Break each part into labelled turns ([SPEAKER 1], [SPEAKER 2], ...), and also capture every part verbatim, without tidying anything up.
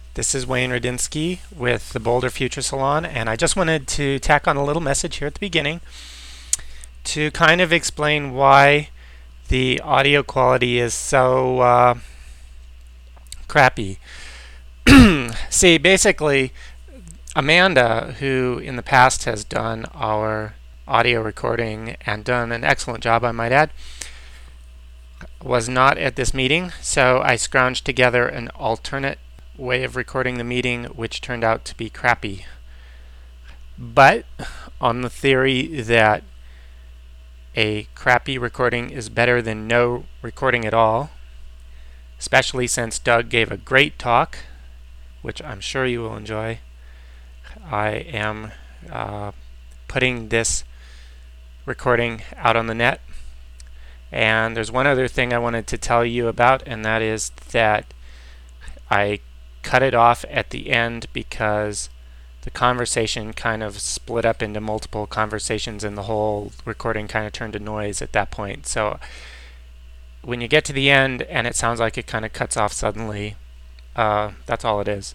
[SPEAKER 1] This is Wayne Rudinsky with the Boulder Future Salon, and I just wanted to tack on a little message here at the beginning to kind of explain why the audio quality is so uh, crappy. See, basically, Amanda, who in the past has done our audio recording and done an excellent job, I might add, was not at this meeting, so I scrounged together an alternate way of recording the meeting, which turned out to be crappy. But on the theory that a crappy recording is better than no recording at all, especially since Doug gave a great talk, which I'm sure you will enjoy, I am uh, putting this recording out on the net. And there's one other thing I wanted to tell you about, and that is that I cut it off at the end because the conversation kind of split up into multiple conversations and the whole recording kind of turned to noise at that point. So when you get to the end and it sounds like it kind of cuts off suddenly, uh, that's all it is.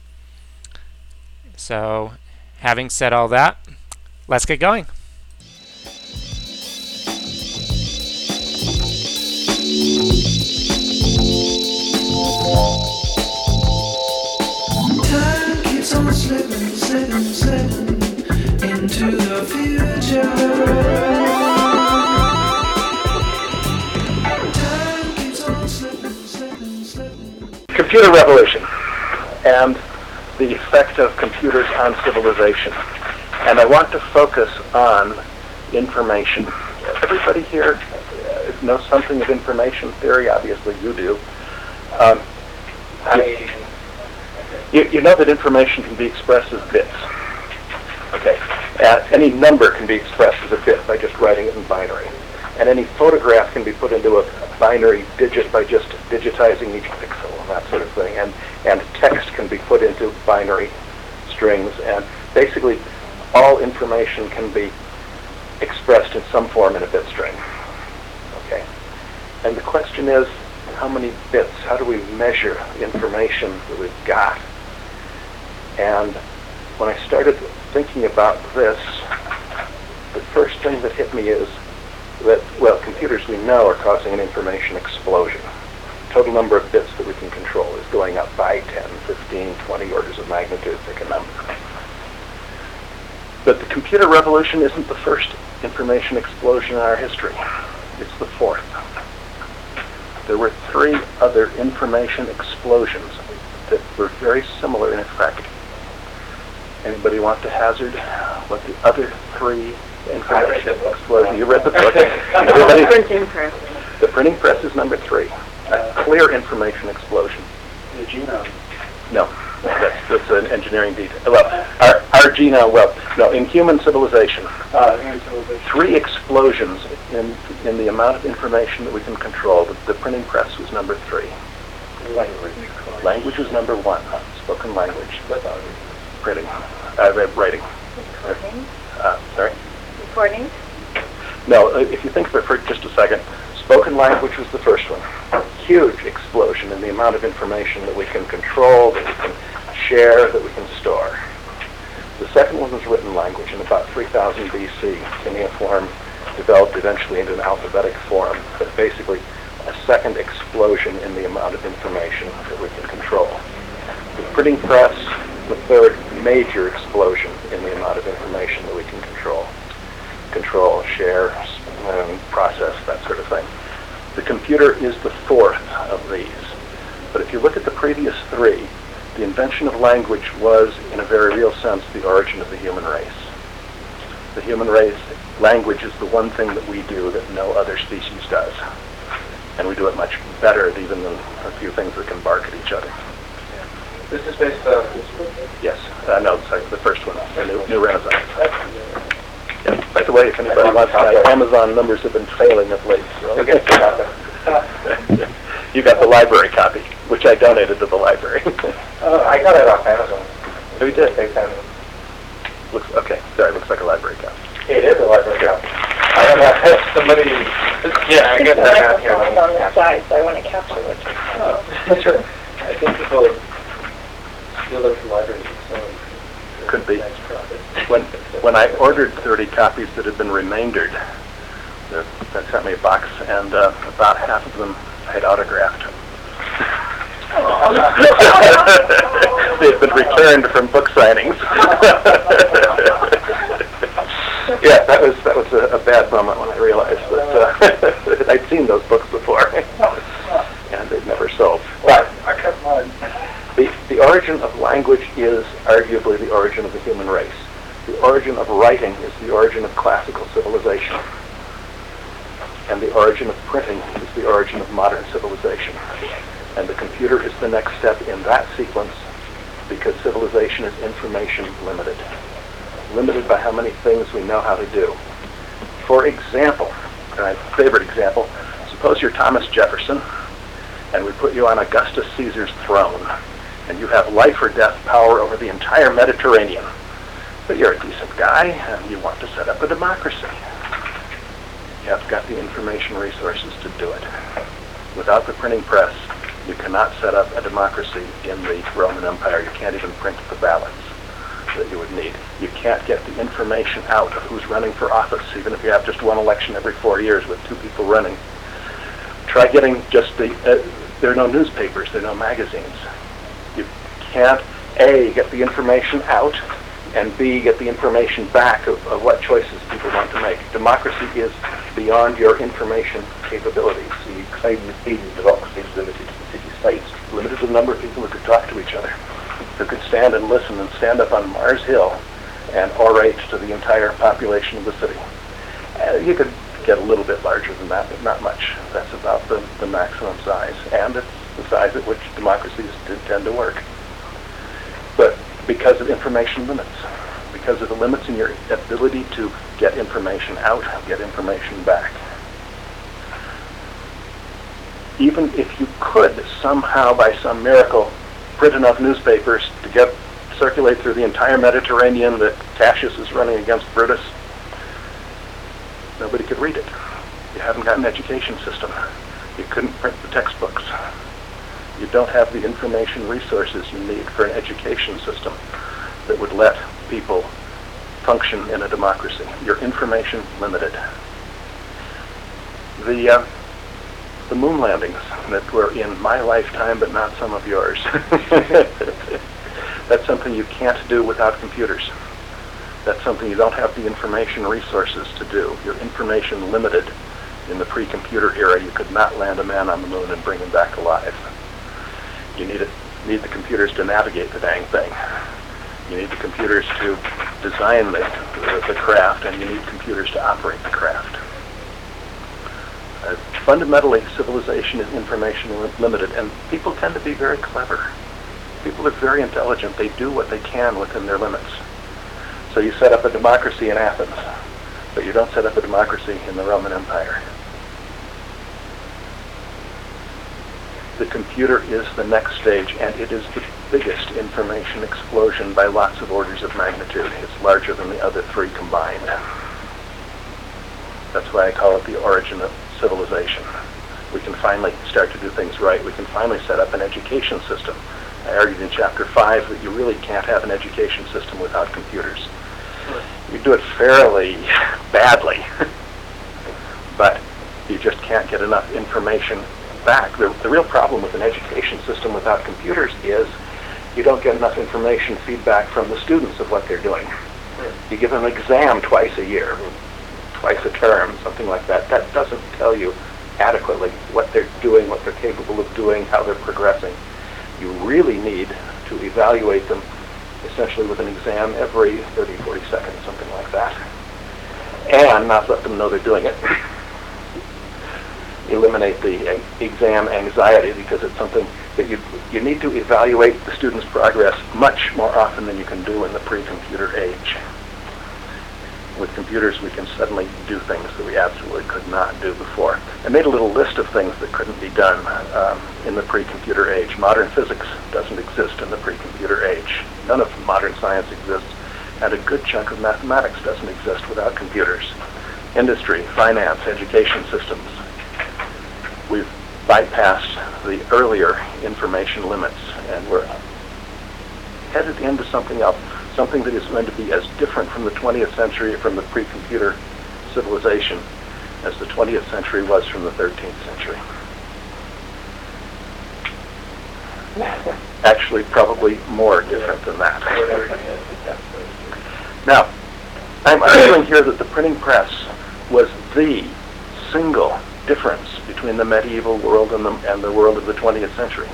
[SPEAKER 1] So having said all that, let's get going.
[SPEAKER 2] Time keeps on slipping, slipping, slipping into the future. Time keeps on slipping, slipping, slipping.
[SPEAKER 3] Computer revolution and the effect of computers on civilization. And I want to focus on information. Everybody here knows something of information theory. Obviously you do. Um, I, you, you know that information can be expressed as bits. Okay. Uh, any number can be expressed as a bit by just writing it in binary. And any photograph can be put into a binary digit by just digitizing each pixel and that sort of thing. And, and text can be put into binary strings. And basically all information can be expressed in some form in a bit string. Okay. And the question is, how many bits? How do we measure the information that we've got? And when I started thinking about this, the first thing that hit me is that, well, computers we know are causing an information explosion. Total number of bits that we can control is going up by ten, fifteen, twenty orders of magnitude, pick a number. But the computer revolution isn't the first information explosion in our history. It's the fourth. There were three other information explosions that were very similar in effect. Anybody want to hazard what the other three information explosions? You read the book.
[SPEAKER 4] The printing press.
[SPEAKER 3] The printing press is number three. A clear information explosion.
[SPEAKER 5] The genome.
[SPEAKER 3] No, that's, that's an engineering detail. Well, our, our genome, well, no, in human civilization,
[SPEAKER 5] Uh, human civilization.
[SPEAKER 3] three explosions in in the amount of information that we can control. The, the printing press was number three.
[SPEAKER 5] Language.
[SPEAKER 3] Language was number one. Spoken language. Printing. Uh, writing.
[SPEAKER 4] Recording.
[SPEAKER 3] Uh, sorry?
[SPEAKER 4] Recording.
[SPEAKER 3] No, uh, if you think of it for just a second, spoken language was the first one. Huge explosion in the amount of information that we can control, that we can share, that we can store. The second one was written language in about three thousand B C. Cuneiform developed eventually into an alphabetic form, but basically a second explosion in the amount of information that we can control. The printing press, the third major explosion in the amount of information that we can control. Control, share, um, process, that sort of thing. The computer is the fourth of these. But if you look at the previous three, the invention of language was, in a very real sense, the origin of the human race. The human race, language is the one thing that we do that no other species does. And we do it much better even than a few things that can bark at each other.
[SPEAKER 5] This is based on...
[SPEAKER 3] Yes, uh, no, sorry, the first one, the New, New Renaissance. Yeah. By the way, if anybody wants to, Amazon numbers have been failing of late. So
[SPEAKER 5] Okay.
[SPEAKER 3] You got the library copy, which I donated to the library.
[SPEAKER 5] Uh, I got it off Amazon.
[SPEAKER 3] Who did?
[SPEAKER 5] They sent
[SPEAKER 3] Looks okay. Sorry, looks like a library copy.
[SPEAKER 5] it. It is a library copy. I don't know, if somebody... Yeah, I get that out here.
[SPEAKER 4] It's on the side, so I want to capture it.
[SPEAKER 5] Oh, that's right. I think people The local library is selling.
[SPEAKER 3] Could be.
[SPEAKER 5] Nice profit.
[SPEAKER 3] When, when I ordered thirty copies that had been remaindered, they they sent me a box, and uh, about half of them I had autographed. They had been returned from book signings. Yeah, that was that was a, a bad moment when I realized that uh, I'd seen those books before, and they'd never sold. But
[SPEAKER 5] I kept mine.
[SPEAKER 3] the, the origin of language is arguably the origin of the human race. The origin of writing is the origin of classical civilization. And the origin of printing is the origin of modern civilization. And the computer is the next step in that sequence because civilization is information limited. Limited by how many things we know how to do. For example, my favorite example, suppose you're Thomas Jefferson and we put you on Augustus Caesar's throne and you have life or death power over the entire Mediterranean. But you're a decent guy and you want to set up a democracy. You have got the information resources to do it. Without the printing press, you cannot set up a democracy in the Roman Empire. You can't even print the ballots that you would need. You can't get the information out of who's running for office, even if you have just one election every four years with two people running. Try getting just the, uh, there are no newspapers, there are no magazines. You can't, A, get the information out, and B, get the information back of, of what choices people want to make. Democracy is beyond your information capabilities.
[SPEAKER 5] So you claim that being democracy is limited to the city-states.
[SPEAKER 3] Limited to the number of people who could talk to each other, who could stand and listen and stand up on Mars Hill and orate to the entire population of the city. Uh, you could get a little bit larger than that, but not much. That's about the, the maximum size, and it's the size at which democracies do tend to work. But because of information limits, because of the limits in your ability to get information out, get information back. Even if you could somehow, by some miracle, print enough newspapers to get circulate through the entire Mediterranean that Cassius is running against Brutus, nobody could read it. You haven't got an education system. You couldn't print the textbooks. You don't have the information resources you need for an education system that would let people function in a democracy. You're information limited. The uh, the moon landings that were in my lifetime, but not some of yours. That's something you can't do without computers. That's something you don't have the information resources to do. You're information limited. In the pre-computer era, you could not land a man on the moon and bring him back alive. You need, it, need the computers to navigate the dang thing. You need the computers to design the, the, the craft, and you need computers to operate the craft. Uh, fundamentally, civilization is information li- limited, and people tend to be very clever. People are very intelligent. They do what they can within their limits. So you set up a democracy in Athens, but you don't set up a democracy in the Roman Empire. The computer is the next stage, and it is the biggest information explosion by lots of orders of magnitude. It's larger than the other three combined. That's why I call it the origin of civilization. We can finally start to do things right. We can finally set up an education system. I argued in chapter five that you really can't have an education system without computers. You do it fairly badly, but you just can't get enough information back. The, the real problem with an education system without computers is you don't get enough information feedback from the students of what they're doing. You give them an exam twice a year, twice a term, something like that. That doesn't tell you adequately what they're doing, what they're capable of doing, how they're progressing. You really need to evaluate them essentially with an exam every thirty, forty seconds, something like that, and not let them know they're doing it. Eliminate the exam anxiety, because it's something that you you need to evaluate the student's progress much more often than you can do in the pre-computer age. With computers, we can suddenly do things that we absolutely could not do before. I made a little list of things that couldn't be done um, in the pre-computer age. Modern physics doesn't exist in the pre-computer age. None of modern science exists, and a good chunk of mathematics doesn't exist without computers. Industry, finance, education systems. We've bypassed the earlier information limits, and we're headed into something else, something that is going to be as different from the twentieth century, from the pre-computer civilization, as the twentieth century was from the thirteenth century. Actually, probably more different than that. Now, I'm arguing here that the printing press was the single difference between the medieval world and the, and the world of the twentieth century.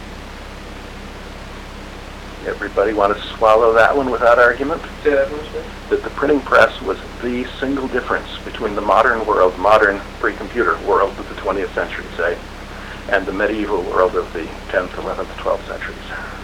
[SPEAKER 3] Everybody want to swallow that one without argument?
[SPEAKER 5] Yeah.
[SPEAKER 3] That the printing press was the single difference between the modern world, modern pre-computer world of the twentieth century, say, and the medieval world of the tenth, eleventh, twelfth centuries.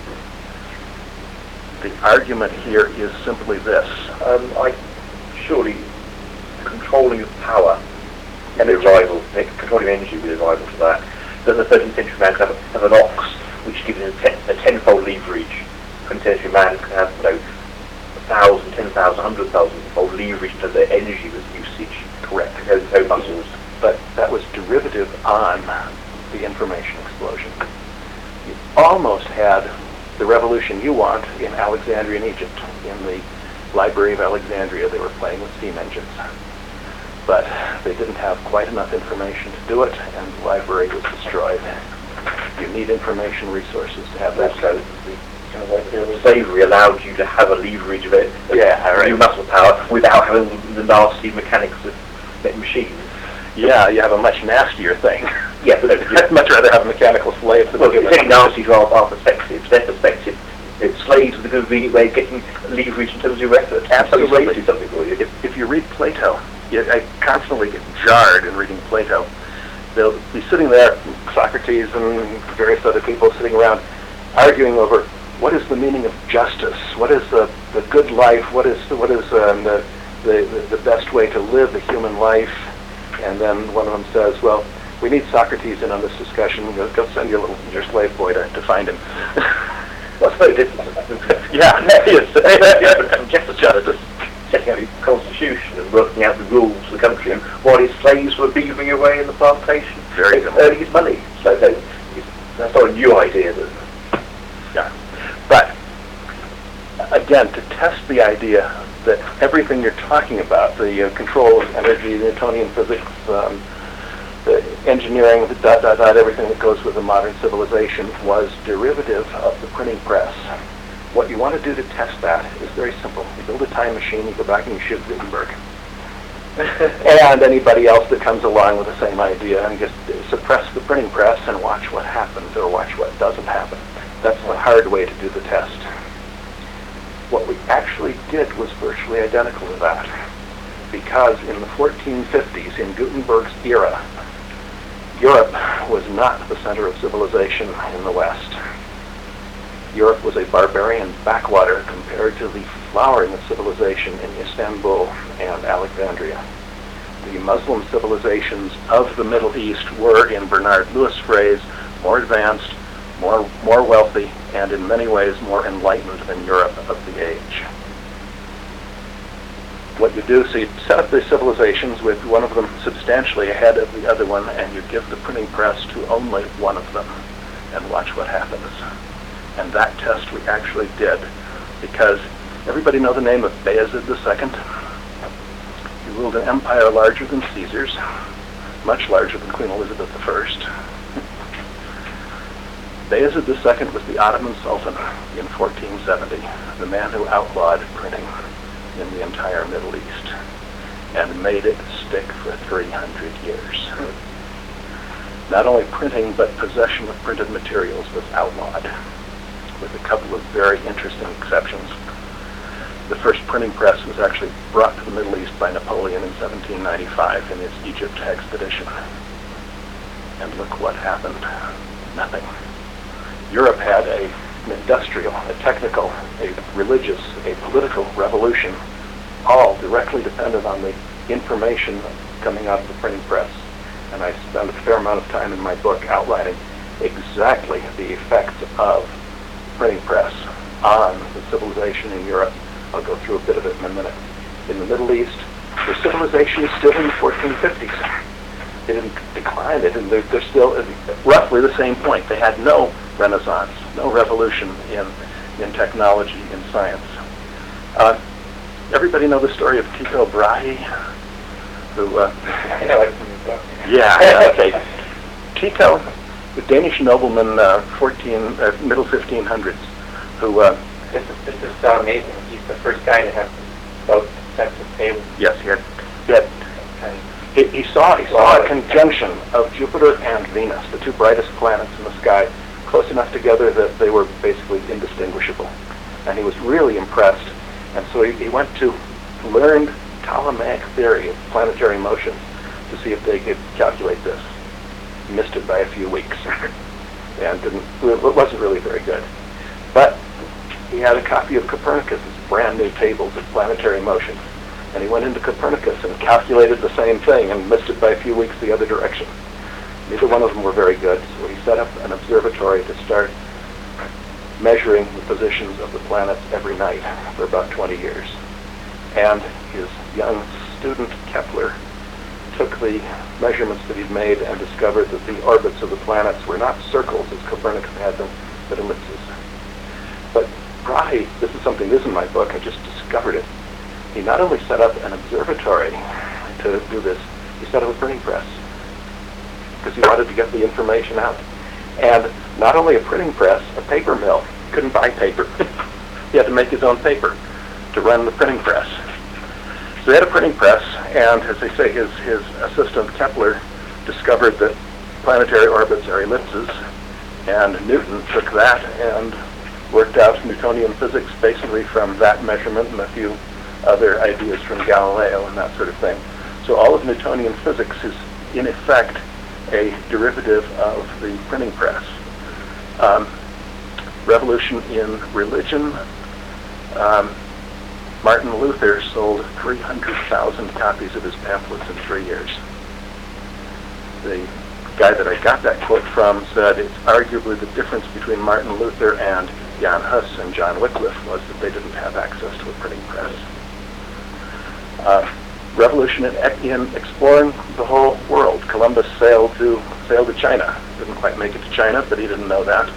[SPEAKER 3] The argument here is simply this.
[SPEAKER 5] Um, I surely controlling of power and the rival, controlling energy with a rival to that. Does the thirteenth century man have, a, have an ox which gives him a, ten, a tenfold leverage? twentieth century man can have, you know, a thousand, ten thousand, hundred thousand fold leverage to the energy with usage.
[SPEAKER 3] Correct.
[SPEAKER 5] No, no muscles.
[SPEAKER 3] But that was derivative on the information explosion. You almost had the revolution you want in Alexandrian Egypt. In the Library of Alexandria, they were playing with steam engines. But they didn't have quite enough information to do it, and the library was destroyed. You need information resources to have that.
[SPEAKER 5] Also, the kind of like slavery allowed you to have a leverage of it,
[SPEAKER 3] Yeah, right.
[SPEAKER 5] new muscle power, without having the nasty mechanics of machines.
[SPEAKER 3] Yeah, you have a much nastier thing.
[SPEAKER 5] Yeah, but
[SPEAKER 3] I'd much rather have mechanical slaves than
[SPEAKER 5] well,
[SPEAKER 3] human.
[SPEAKER 5] it's very nasty to our, our perspective. Their perspective, it's slaves with a convenient way of getting leverage in terms of your effort.
[SPEAKER 3] Absolutely.
[SPEAKER 5] So do something for you.
[SPEAKER 3] If, if you read Plato, you, I constantly get jarred in reading Plato. They'll be sitting there, Socrates and various other people sitting around, arguing over what is the meaning of justice, what is the, the good life, what is the, what is um, the, the the best way to live the human life. And then one of them says, well, we need Socrates in on this discussion. Go, go send your little your slave boy to, to find him.
[SPEAKER 5] Well, it's very different.
[SPEAKER 3] Yeah, yes.
[SPEAKER 5] Justice, justice, setting out your constitution and working out the rules of the country, and while his slaves were beavering away in the plantation,
[SPEAKER 3] Very
[SPEAKER 5] and earning his money. So that, that's not a new idea. That,
[SPEAKER 3] Yeah. But, again, to test the idea that everything you're talking about, the uh, control of energy, the Newtonian physics, um, the engineering, the dot, dot, dot, everything that goes with a modern civilization was derivative of the printing press. What you want to do to test that is very simple. You build a time machine, you go back and you shoot Gutenberg. And anybody else that comes along with the same idea, and just suppress the printing press and watch what happens or watch what doesn't happen. That's the hard way to do the test. What we actually did was virtually identical to that, because in the fourteen fifties, in Gutenberg's era, Europe was not the center of civilization in the West. Europe was a barbarian backwater compared to the flowering of civilization in Istanbul and Alexandria. The Muslim civilizations of the Middle East were, in Bernard Lewis' phrase, more advanced, more more wealthy, and in many ways more enlightened than Europe of the age. What you do, so you set up the civilizations with one of them substantially ahead of the other one, and you give the printing press to only one of them, and watch what happens. And that test we actually did, because everybody know the name of Bayezid the Second? He ruled an empire larger than Caesar's, much larger than Queen Elizabeth the First. Bayezid the Second was the Ottoman Sultan in fourteen seventy, the man who outlawed printing in the entire Middle East and made it stick for three hundred years. Not only printing, but possession of printed materials was outlawed, with a couple of very interesting exceptions. The first printing press was actually brought to the Middle East by Napoleon in seventeen ninety-five in his Egypt expedition. And look what happened. Nothing. Europe had a, an industrial, a technical, a religious, a political revolution, all directly dependent on the information coming out of the printing press. And I spend a fair amount of time in my book outlining exactly the effects of the printing press on the civilization in Europe. I'll go through a bit of it in a minute. In the Middle East, the civilization is still in the fourteen fifties. They didn't decline. They didn't, they're, they're still at roughly the same point. They had no renaissance, no revolution in in technology, in science. Uh, everybody know the story of Tycho Brahe? Who, uh,
[SPEAKER 5] I know it from the book.
[SPEAKER 3] yeah, yeah, okay. Tycho, the Danish nobleman, uh, fourteen, uh, middle fifteen hundreds, who, uh,
[SPEAKER 5] This is, this is so amazing. He's the first guy to have both sets of tables.
[SPEAKER 3] yes, he had, he had
[SPEAKER 5] And
[SPEAKER 3] He, he saw he saw a conjunction of Jupiter and Venus, the two brightest planets in the sky, close enough together that they were basically indistinguishable. And he was really impressed. And so he, he went to learn Ptolemaic theory of planetary motion to see if they could calculate this. He missed it by a few weeks, and didn't. It wasn't really very good. But he had a copy of Copernicus' brand new tables of planetary motion. And he went into Copernicus and calculated the same thing and missed it by a few weeks the other direction. Neither one of them were very good, so he set up an observatory to start measuring the positions of the planets every night for about twenty years. And his young student Kepler took the measurements that he'd made and discovered that the orbits of the planets were not circles as Copernicus had them, but ellipses. But Brahe, this is something that's in my book, I just discovered it. He not only set up an observatory to do this, he set up a printing press because he wanted to get the information out. And not only a printing press, a paper mill. He couldn't buy paper. He had to make his own paper to run the printing press. So he had a printing press, and as they say, his, his assistant Kepler discovered that planetary orbits are ellipses, and Newton took that and worked out Newtonian physics basically from that measurement and a few other ideas from Galileo and that sort of thing. So all of Newtonian physics is, in effect, a derivative of the printing press. Um, revolution in religion. Um, Martin Luther sold three hundred thousand copies of his pamphlets in three years. The guy that I got that quote from said it's arguably the difference between Martin Luther and Jan Hus and John Wycliffe was that they didn't have access to a printing press. Uh, revolution in, in exploring the whole world. Columbus sailed to sailed to China. Didn't quite make it to China, but he didn't know that.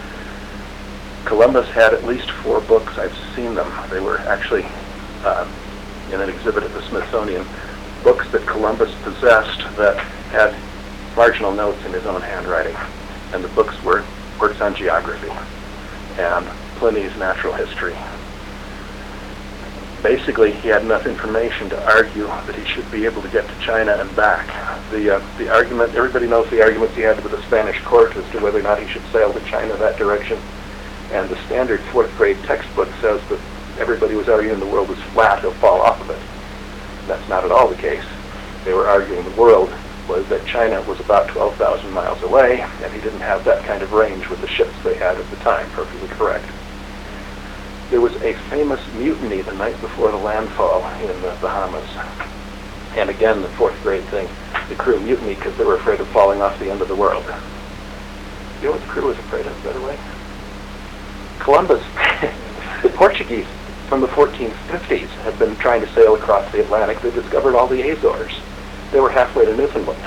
[SPEAKER 3] Columbus had at least four books. I've seen them. They were actually uh, in an exhibit at the Smithsonian. Books that Columbus possessed that had marginal notes in his own handwriting. And the books were works on geography and Pliny's natural history. Basically, he had enough information to argue that he should be able to get to China and back. The uh, the argument, everybody knows the arguments he had with the Spanish court as to whether or not he should sail to China that direction. And the standard fourth grade textbook says that everybody was arguing the world was flat, he'll fall off of it. That's not at all the case. They were arguing the world was that China was about twelve thousand miles away, and he didn't have that kind of range with the ships they had at the time, perfectly correct. There was a famous mutiny the night before the landfall in the Bahamas. And again, the fourth grade thing, the crew mutinied because they were afraid of falling off the end of the world. You know what the crew was afraid of, by the way? Columbus, the Portuguese from the fourteen fifties had been trying to sail across the Atlantic. They discovered all the Azores. They were halfway to Newfoundland.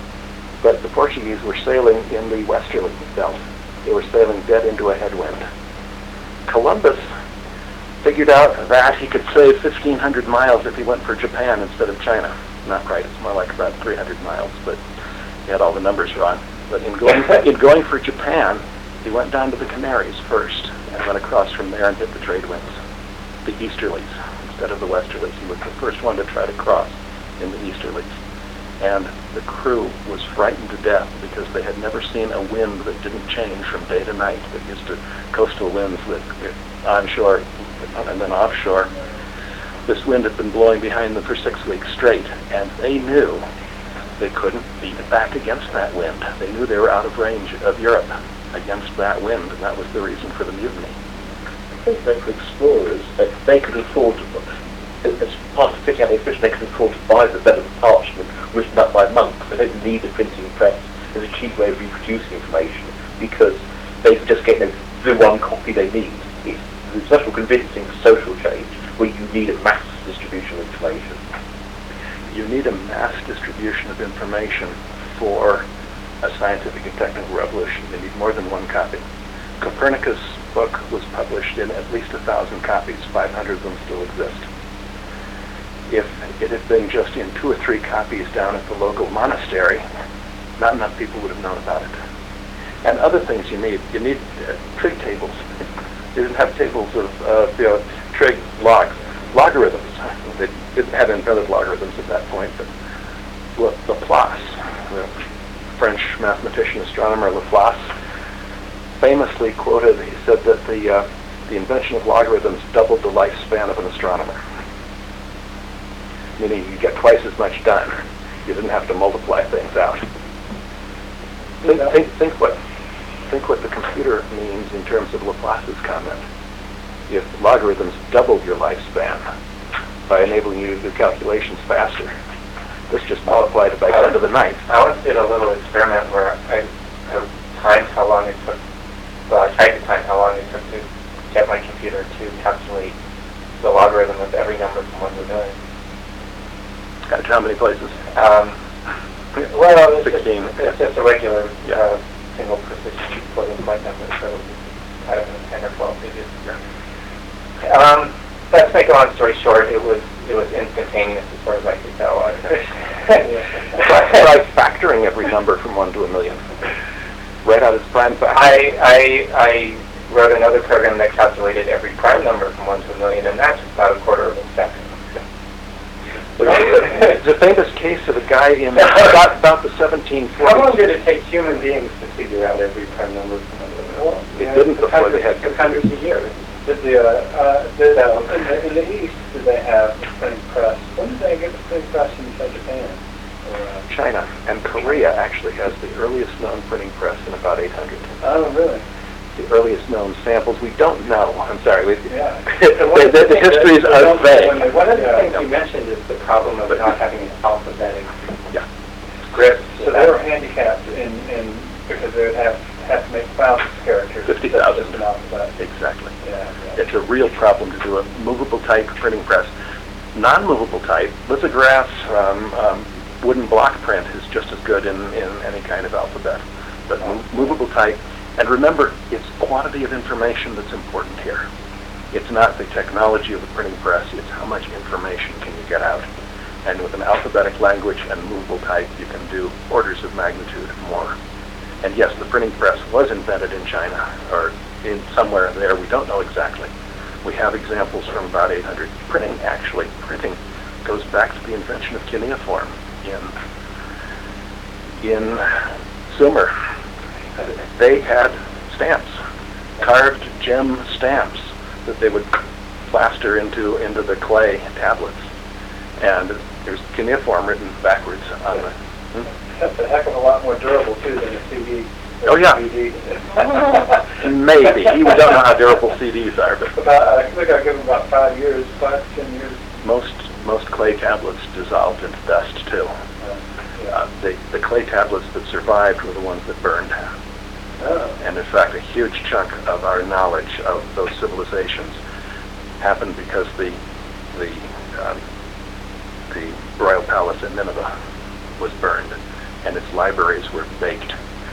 [SPEAKER 3] But the Portuguese were sailing in the westerly belt. They were sailing dead into a headwind. Columbus figured out that he could save fifteen hundred miles if he went for Japan instead of China. Not quite, it's more like about three hundred miles, but he had all the numbers wrong. But in going, in going for Japan, he went down to the Canaries first and went across from there and hit the trade winds, the easterlies instead of the westerlies. He was the first one to try to cross in the easterlies. And the crew was frightened to death because they had never seen a wind that didn't change from day to night. They're used to coastal winds that onshore and then offshore. This wind had been blowing behind them for six weeks straight, and they knew they couldn't beat it back against that wind. They knew they were out of range of Europe against that wind, and that was the reason for the mutiny.
[SPEAKER 5] I think that for explorers, that they could afford to, as part of fitting out the expedition, they could afford to buy the bed of parchment written up by monks. They don't need a printing press as a cheap way of reproducing information because they can just get, you know, the one copy they need. It's, it's much more convincing for social change where you need a mass distribution of information.
[SPEAKER 3] You need a mass distribution of information for a scientific and technical revolution. They need more than one copy. Copernicus book was published in at least a thousand copies. five hundred of them still exist. If it had been just in two or three copies down at the local monastery, not enough people would have known about it. And other things you need. You need uh, trig tables. You didn't have tables of uh, you know, trig logs, logarithms. They didn't have invented logarithms at that point, but La- Laplace, the French mathematician, astronomer Laplace, famously quoted, he said that the, uh, the invention of logarithms doubled the lifespan of an astronomer. Meaning you get twice as much done. You didn't have to multiply things out. Think, think, think what think what the computer means in terms of Laplace's comment. If logarithms doubled your lifespan by enabling you to do calculations faster, this just multiplied it by ten to the ninth.
[SPEAKER 6] I once did a little experiment where I, I timed how long it took, well, I tried to time how long it took to get my computer to calculate the logarithm of every number from one to a million.
[SPEAKER 3] Got how many places?
[SPEAKER 6] Um, well, it's just,
[SPEAKER 3] sixteen.
[SPEAKER 6] it's just a regular
[SPEAKER 3] Yeah.
[SPEAKER 6] uh, single precision floating point number, so I don't know, ten or twelve digits. Um, let's make a long story short. It was it was instantaneous as far as I could tell.
[SPEAKER 3] Try factoring every number from one to a million. Right out its prime factor.
[SPEAKER 6] I, I I wrote another program that calculated every prime number from one to a million, and that's about a quarter of a second.
[SPEAKER 3] It's a famous case of a guy in about, about the seventeen forties.
[SPEAKER 6] How long did it take human beings to figure out every prime number from one to a million?
[SPEAKER 3] Well, it didn't before they had
[SPEAKER 6] computers. Hundreds of years.
[SPEAKER 7] Did the, uh, uh, did, um, in, the, in the East, did they have the printing press? When did they get the printing press in say, Japan? Or, uh,
[SPEAKER 3] China, and Korea actually has the earliest known printing press in about eight hundred.
[SPEAKER 7] oh, really?
[SPEAKER 3] The earliest known samples, we don't know. I'm sorry. We,
[SPEAKER 7] Yeah.
[SPEAKER 3] the, the, the histories are vague.
[SPEAKER 6] One of the
[SPEAKER 7] Yeah.
[SPEAKER 6] things you mentioned is the problem of not having an alphabetic
[SPEAKER 3] Yeah.
[SPEAKER 6] script.
[SPEAKER 7] So they were handicapped in, in because they would have, have to make thousands of characters.
[SPEAKER 3] fifty thousand.
[SPEAKER 7] Just an alphabet.
[SPEAKER 3] Exactly.
[SPEAKER 7] Yeah, yeah.
[SPEAKER 3] It's a real problem to do a movable type printing press. Non-movable type, lithographs, um, um, wooden block print is just as good in, in any kind of alphabet. But mo- movable type, and remember, it's quantity of information that's important here. It's not the technology of the printing press, it's how much information can you get out. And with an alphabetic language and movable type, you can do orders of magnitude more. And yes, the printing press was invented in China, or in somewhere there, we don't know exactly. We have examples from about eight hundred. Printing, actually, printing goes back to the invention of cuneiform in, in Sumer. They had stamps, carved gem stamps that they would plaster into, into the clay tablets. And there's cuneiform written backwards on the... Hmm?
[SPEAKER 7] That's a heck of a lot more durable, too, than a C D.
[SPEAKER 3] Oh, yeah.
[SPEAKER 7] C D.
[SPEAKER 3] Maybe. You don't know how durable C Ds are, but
[SPEAKER 7] About, I think I give them about five years, five, ten years.
[SPEAKER 3] most most clay tablets dissolved into dust, too.
[SPEAKER 7] Uh, yeah.
[SPEAKER 3] Uh, the, the clay tablets that survived were the ones that burned.
[SPEAKER 7] Oh.
[SPEAKER 3] And in fact, a huge chunk of our knowledge of those civilizations happened because the the um, the royal palace at Nineveh was burned, and its libraries were baked.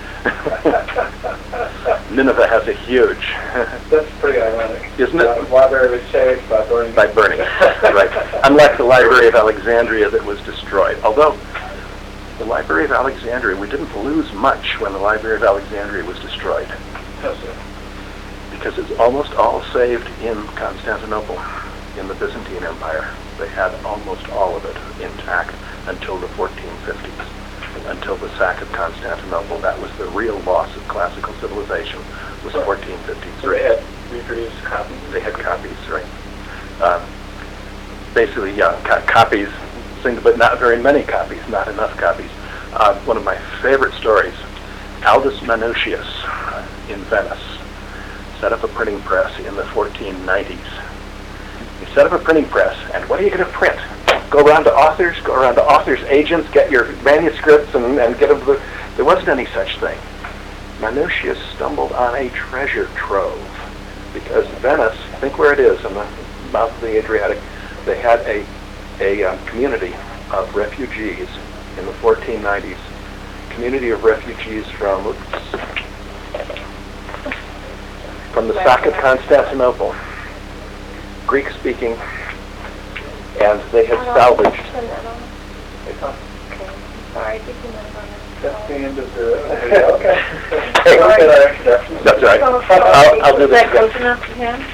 [SPEAKER 3] Nineveh has a huge,
[SPEAKER 7] That's pretty ironic.
[SPEAKER 3] Isn't it?
[SPEAKER 7] Uh, library was saved by burning.
[SPEAKER 3] by burning, right? Unlike the Library of Alexandria that was destroyed. Although the Library of Alexandria, we didn't lose much when the Library of Alexandria was destroyed,
[SPEAKER 7] No, sir.
[SPEAKER 3] because it's almost all saved in Constantinople, in the Byzantine Empire. They had almost all of it intact until the fourteen fifties, until the sack of Constantinople. That was the real loss of classical civilization, was fourteen fifties.
[SPEAKER 7] So they had reproduced copies.
[SPEAKER 3] They had copies, right? Um, basically, yeah, co- copies, single, but not very many copies, not enough copies. Uh, one of my favorite stories, Aldus Manutius in Venice set up a printing press in the fourteen nineties. He set up a printing press, and what are you going to print? Go around to authors, go around to authors' agents, get your manuscripts, and, and get them to the... There wasn't any such thing. Manutius stumbled on a treasure trove, because Venice, think where it is, on the mouth of the Adriatic, they had a, a um, community of refugees in the fourteen nineties, community of refugees from, oops, from the sack of Constantinople, Greek-speaking, and they had salvaged.
[SPEAKER 4] Turn that on. Okay. Sorry, did you know about it?
[SPEAKER 7] That's the end of the, okay.
[SPEAKER 3] Hey,
[SPEAKER 7] Look at our introduction.
[SPEAKER 3] That's right.
[SPEAKER 4] Oh,
[SPEAKER 3] I'll, I'll do
[SPEAKER 4] is
[SPEAKER 3] this
[SPEAKER 4] that close
[SPEAKER 3] again.
[SPEAKER 4] enough for him?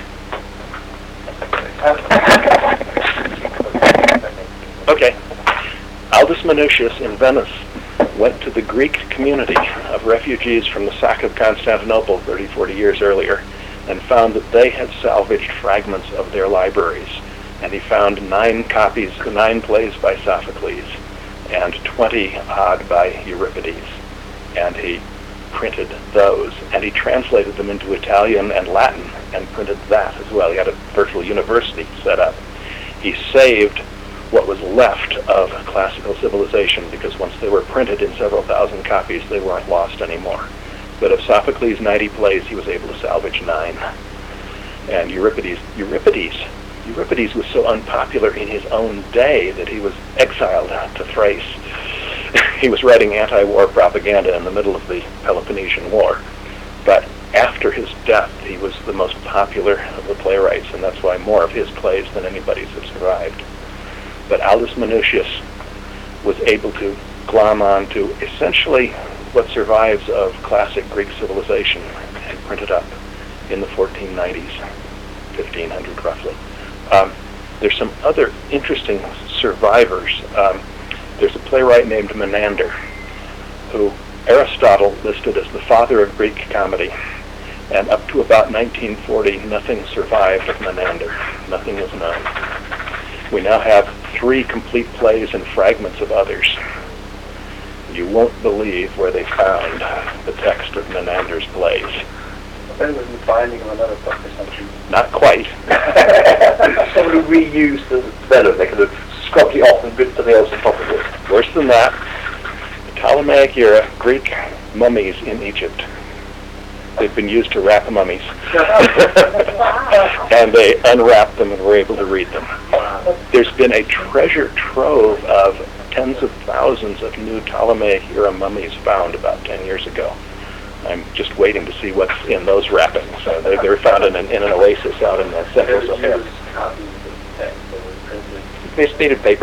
[SPEAKER 3] Okay. Aldus Manutius in Venice went to the Greek community of refugees from the sack of Constantinople thirty, forty years earlier and found that they had salvaged fragments of their libraries. And he found nine copies, nine plays by Sophocles and twenty odd by Euripides. And he printed those, and he translated them into Italian and Latin and printed that as well. He had a virtual university set up. He saved what was left of classical civilization, because once they were printed in several thousand copies, they weren't lost anymore. But of Sophocles' ninety plays, he was able to salvage nine. And Euripides, Euripides, Euripides was so unpopular in his own day that he was exiled to Thrace. He was writing anti-war propaganda in the middle of the Peloponnesian War. But after his death, he was the most popular of the playwrights, and that's why more of his plays than anybody's have survived. But Aldus Manutius was able to glom on to essentially what survives of classic Greek civilization and print it up in the fourteen nineties, fifteen hundred roughly. Um, there's some other interesting survivors. Um, there's a playwright named Menander, who Aristotle listed as the father of Greek comedy, and up to about nineteen forty, nothing survived of Menander. Nothing is known. We now have three complete plays and fragments of others. You won't believe where they found the text of Menander's plays.
[SPEAKER 7] Then was the binding of another book or something.
[SPEAKER 3] Not quite.
[SPEAKER 5] Somebody reused the vellum. They could have scrubbed it off and written something else on top of it.
[SPEAKER 3] Worse than that, the Ptolemaic era Greek mummies in Egypt. They'd been used to wrap mummies. And they unwrapped them and were able to read them. There's been a treasure trove of tens of thousands of new Ptolemaic era mummies found about ten years ago. I'm just waiting to see what's in those wrappings. So they, they were found in an, in an oasis out in the central Sahara. They needed paper.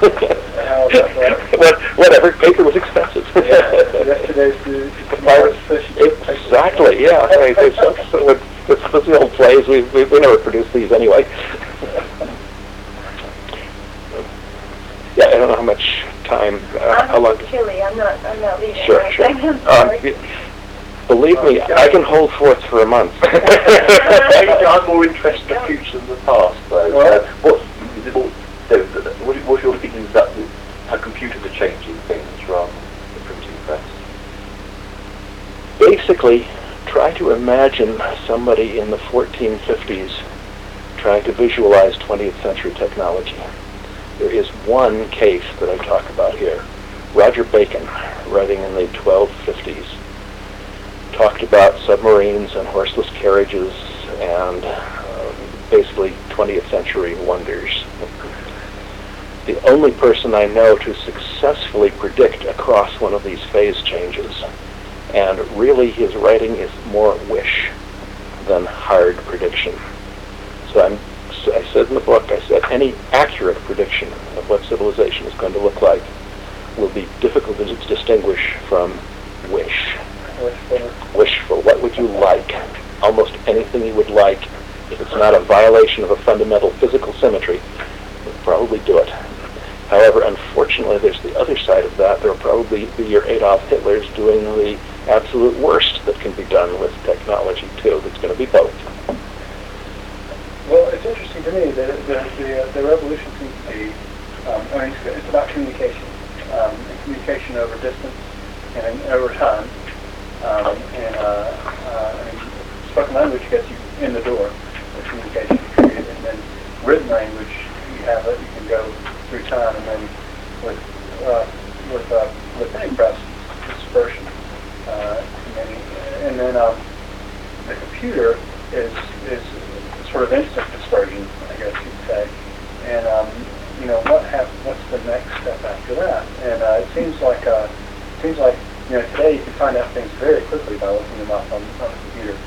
[SPEAKER 3] What, whatever, paper was expensive.
[SPEAKER 7] Yesterday's the
[SPEAKER 3] Pirate fish. Exactly, yeah. Right. It's, it's, it's, it's the old plays. We, we, we never produced these anyway. Yeah, I don't know how much time, uh, how long.
[SPEAKER 4] I'm chilly. I'm not. I'm not leaving.
[SPEAKER 3] Sure,
[SPEAKER 4] right
[SPEAKER 3] sure.
[SPEAKER 4] now. I'm sorry.
[SPEAKER 3] Um, believe me, I can hold forth for a month.
[SPEAKER 5] I'm more interested in the future than the past, though. Uh, what, is it all, so, what, what's your feelings about the, how computers are changing things rather than the printing press?
[SPEAKER 3] Basically, try to imagine somebody in the fourteen fifties trying to visualize twentieth century technology. There is one case that I talk about here. Roger Bacon, writing in the twelve fifties, talked about submarines and horseless carriages and uh, basically twentieth century wonders. The only person I know to successfully predict across one of these phase changes, and really his writing is more wish than hard prediction. So I'm, I said in the book, I said any accurate prediction of what civilization is going to look like will be difficult to distinguish from wish. Wishful. What would you like? Almost anything you would like, if it's not a violation of a fundamental physical symmetry, you'll probably do it. However, unfortunately, there's the other side of that. There will probably be your Adolf Hitlers doing the absolute worst that can be done with technology, too. That's going to be both.
[SPEAKER 7] Well, it's interesting to me that the, the, the revolution seems to be, um, I mean, it's, it's about communication, um, and communication over distance and over time. Um, and, uh, uh, I mean, spoken language gets you in the door, the communication period, and then written language, you have it, you can go through time, and then with, uh, with, uh, with printing press, dispersion. Uh, and then, and then um, the computer is, is sort of instant dispersion, I guess you'd say. And, um, you know, what hap- what's the next step after that? And uh, it seems like, uh, it seems like, you know, today you can find out things very quickly by looking them up on, on the computer.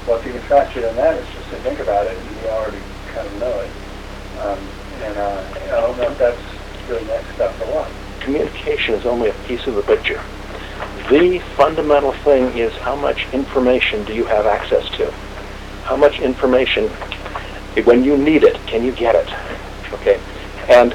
[SPEAKER 7] Well, it's even faster than that. It's just to think about it, and you already kind of know it. Um, and uh, I don't know if that's really next step or what.
[SPEAKER 3] Communication is only a piece of the picture. The fundamental thing is how much information do you have access to? How much information, when you need it, can you get it? Okay, and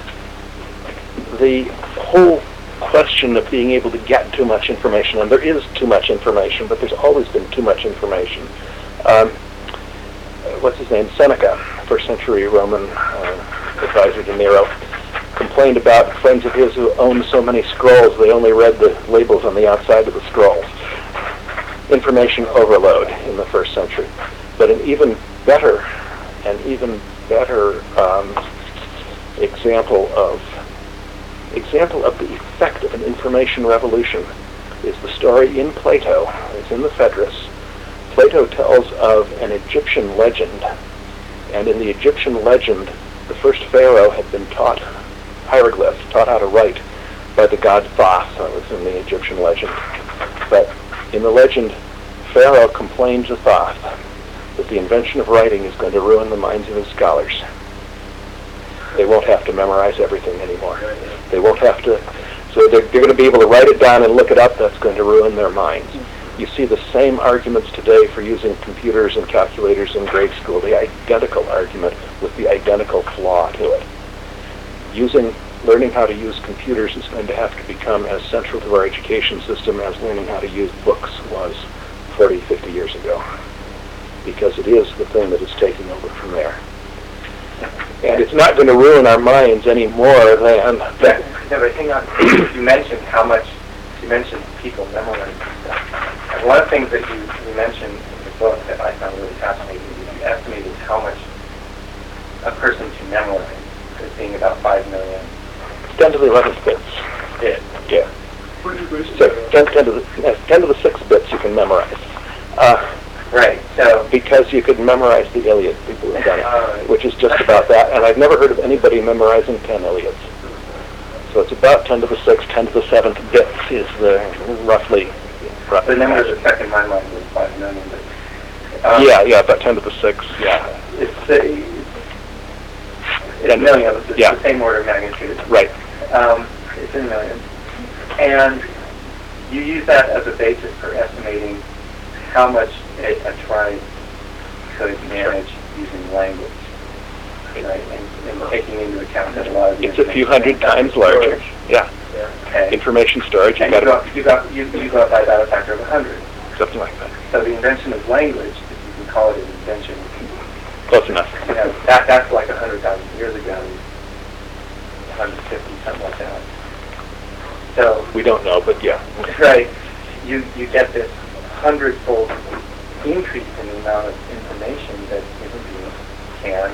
[SPEAKER 3] the whole question of being able to get too much information, and there is too much information, but there's always been too much information. Um, what's his name? Seneca, first century Roman uh, advisor to Nero, complained about friends of his who owned so many scrolls they only read the labels on the outside of the scrolls. Information overload in the first century. But an even better, an even better um, example of example of the effect of an information revolution is the story in Plato. It's in the Phaedrus. Plato tells of an Egyptian legend, and in the Egyptian legend, the first pharaoh had been taught hieroglyphs, taught how to write by the god Thoth. That was in the Egyptian legend. But in the legend, Pharaoh complained to Thoth that the invention of writing is going to ruin the minds of his scholars. They won't have to memorize everything anymore. They won't have to, so they're, they're going to be able to write it down and look it up. That's going to ruin their minds. You see the same arguments today for using computers and calculators in grade school, the identical argument with the identical flaw to it. Using, learning how to use computers is going to have to become as central to our education system as learning how to use books was forty, fifty years ago, because it is the thing that is taking over from there. And it's not going to ruin our minds any more than...
[SPEAKER 6] But, no, but hang on. You mentioned how much, you mentioned people memorizing stuff. And one of the things that you, you mentioned in the book that I found really fascinating is you estimated how much a person can memorize as being about five million.
[SPEAKER 3] ten to the eleventh bits.
[SPEAKER 6] Yeah.
[SPEAKER 3] Yeah. So ten, ten, to the, ten to the sixth bits you can memorize. Uh,
[SPEAKER 6] right, so...
[SPEAKER 3] Because you could memorize the Iliad, people have done it,
[SPEAKER 6] uh,
[SPEAKER 3] which is just about that. And I've never heard of anybody memorizing ten Iliads. So it's about ten to the sixth, ten to the seventh bits is the roughly... roughly
[SPEAKER 6] the number that stuck in my mind was five million. But, um,
[SPEAKER 3] yeah, yeah, about ten to the sixth, yeah.
[SPEAKER 6] It's a... It's a million. It's
[SPEAKER 3] yeah.
[SPEAKER 6] the same order of magnitude.
[SPEAKER 3] Right.
[SPEAKER 6] Um, it's in millions. And you use that as a basis for estimating how much a, a tribe could manage using language, right? And, and taking into account that a lot of the
[SPEAKER 3] It's a few hundred times larger. Yeah.
[SPEAKER 6] Okay.
[SPEAKER 3] Information storage.
[SPEAKER 6] And you got you got you, you got by about a factor of a hundred.
[SPEAKER 3] Something like that.
[SPEAKER 6] So the invention of language, if you can call it an invention,
[SPEAKER 3] Close enough.
[SPEAKER 6] you know, that that's like a hundred thousand years ago, one hundred fifty, something like that. So
[SPEAKER 3] We don't know, but yeah.
[SPEAKER 6] right, you you get this hundredfold increase in the amount of information that human beings can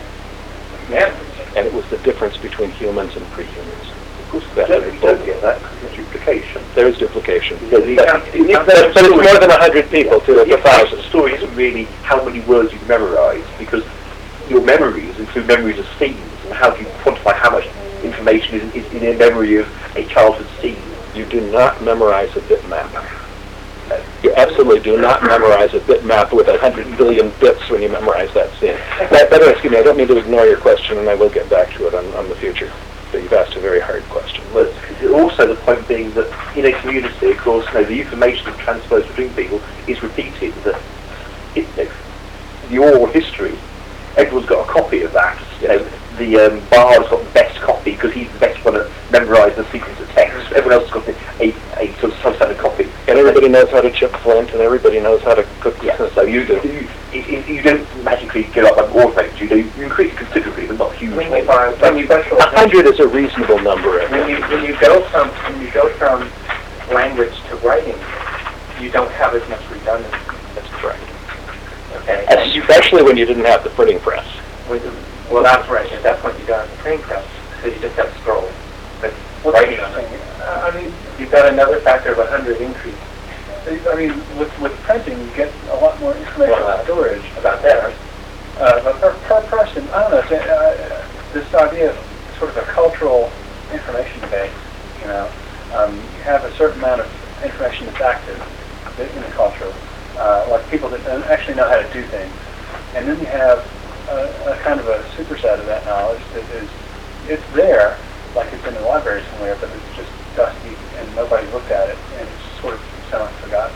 [SPEAKER 6] manage.
[SPEAKER 3] And it was the difference between humans and pre-humans.
[SPEAKER 5] Of course, that you don't get that because there's duplication.
[SPEAKER 3] There is duplication.
[SPEAKER 5] Because the,
[SPEAKER 3] But,
[SPEAKER 5] the, the,
[SPEAKER 3] but, but it's more than a hundred people to
[SPEAKER 5] the
[SPEAKER 3] a thousand.
[SPEAKER 5] story isn't really how many words you memorize, because your memories include memories of scenes, and how do you quantify how much information is, is in a memory of a childhood scene?
[SPEAKER 3] You do not memorize a bitmap. You absolutely do not memorize a bitmap with a hundred billion bits when you memorize that scene. By, by the way, excuse me, I don't mean to ignore your question, and I will get back to it on, on the future. But you've asked a very hard question.
[SPEAKER 5] But also the point being that in a community, of course, you know, the information that transfers between people is repeated. That it, it, the oral history, everyone's got a copy of that. You know, the um, bard's got the best copy because he's the best one at memorising the sequence of text. Everyone else has got a, a sort of substandard copy.
[SPEAKER 3] And everybody knows how to chip flint, and everybody knows how to cook.
[SPEAKER 5] Yeah, so you, you, you, you don't magically get up like war effect. You do. You increase it considerably, but not hugely.
[SPEAKER 6] When you, when you go from
[SPEAKER 3] A hundred is a reasonable number. I
[SPEAKER 6] when
[SPEAKER 3] think.
[SPEAKER 6] you when you go from when you go from language to writing, you don't have as much redundancy.
[SPEAKER 3] That's correct.
[SPEAKER 6] Okay. And you,
[SPEAKER 3] Especially when you didn't have the printing press.
[SPEAKER 6] with the, well, that's right. At that point, you don't have the printing press, so you just have scrolls. But
[SPEAKER 7] What's
[SPEAKER 6] writing on
[SPEAKER 7] interesting,
[SPEAKER 6] it,
[SPEAKER 7] uh, I mean,
[SPEAKER 6] you've got another factor of a hundred increase.
[SPEAKER 7] I mean, with, with printing, you get a lot more information
[SPEAKER 6] Well,
[SPEAKER 7] about storage.
[SPEAKER 6] about that.
[SPEAKER 7] Uh, but per, per person, I don't know, it's, uh, this idea of sort of a cultural information base, you know, um, you have a certain amount of information that's active in the culture, uh, like people that don't actually know how to do things. And then you have a, a kind of a superset of that knowledge that is, it's there, like it's in the library somewhere, but it's just dusty and nobody's looked at it, and it's sort of semi forgotten.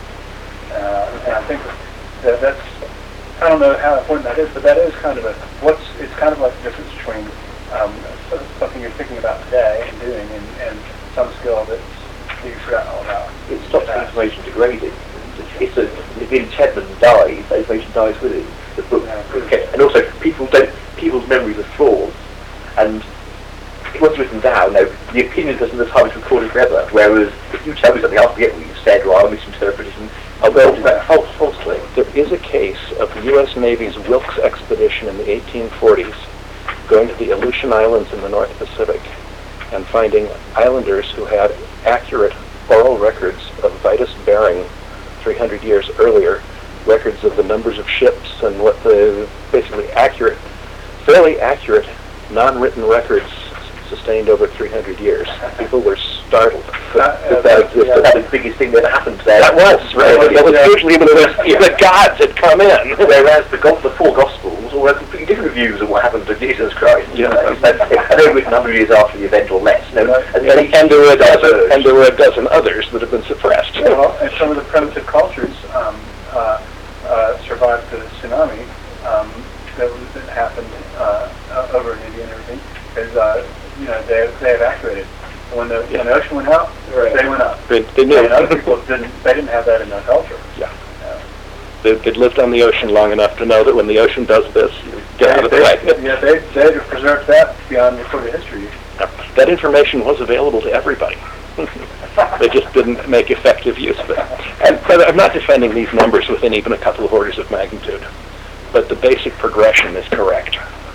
[SPEAKER 7] Uh, and I think that that's, I don't know how important that is, but that is kind of a, what's, it's kind of like the difference between um, something you're thinking about today and doing and, and some skill that's, that you've forgotten all about.
[SPEAKER 5] It stops information degrading. It's a, if the Tedman dies, that information dies with it. The book, okay. And also, people don't, people's memories are flawed, and it was written down. Now, the opinion doesn't have time to record it forever. Whereas, if you tell me something, I'll forget what you said, or I'll misinterpret it, and I'll go to that false, falsely.
[SPEAKER 8] There is a case of the U S Navy's Wilkes expedition in the eighteen forties going to the Aleutian Islands in the North Pacific and finding islanders who had accurate oral records of Vitus Bering three hundred years earlier, records of the numbers of ships and what the basically accurate, fairly accurate, non-written records sustained over three hundred years. People were startled that, that, that existed.
[SPEAKER 5] Yeah, that was the biggest thing that happened there.
[SPEAKER 8] That was, right.
[SPEAKER 5] Yeah,
[SPEAKER 8] that was
[SPEAKER 5] yeah.
[SPEAKER 8] usually when the, the gods had come in.
[SPEAKER 5] Whereas the, go- the four Gospels all have completely different views of what happened to Jesus Christ.
[SPEAKER 8] Yeah.
[SPEAKER 5] And they were written one hundred years after the event or less. No, and,
[SPEAKER 8] and, and, there were a dozen, and there were a dozen others that have been suppressed.
[SPEAKER 7] Yeah, well, and some of the primitive cultures um, uh, uh, survived the tsunami um, that, was, that happened uh, uh, over in India and everything. Because uh, you know they they evacuated when the,
[SPEAKER 8] yeah.
[SPEAKER 7] when the ocean went out, right. they went up.
[SPEAKER 8] They, they knew.
[SPEAKER 7] And other people didn't. They didn't have that in their culture.
[SPEAKER 8] Yeah. yeah. They, they'd lived on the ocean long enough to know that when the ocean does this, you get
[SPEAKER 7] they,
[SPEAKER 8] out of the
[SPEAKER 7] they,
[SPEAKER 8] way.
[SPEAKER 7] Yeah, they they preserved that beyond recorded history.
[SPEAKER 8] Yeah. That information was available to everybody. They just didn't make effective use of it. And but I'm not defending these numbers within even a couple of orders of magnitude, but the basic progression is correct.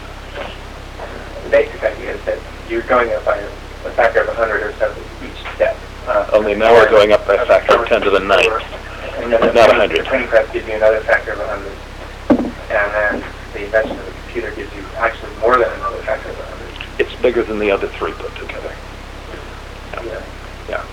[SPEAKER 6] The basic idea is that you're going up by a, a factor of one hundred or so each step. Uh,
[SPEAKER 8] Only now we're going up by a factor of ten to the ninth,
[SPEAKER 6] and then
[SPEAKER 8] not one hundred.
[SPEAKER 6] The printing press gives you another factor of one hundred. And then the invention of the computer gives you actually more than another factor of one hundred.
[SPEAKER 8] It's bigger than the other three put together. Yeah.
[SPEAKER 6] Yeah.
[SPEAKER 8] yeah.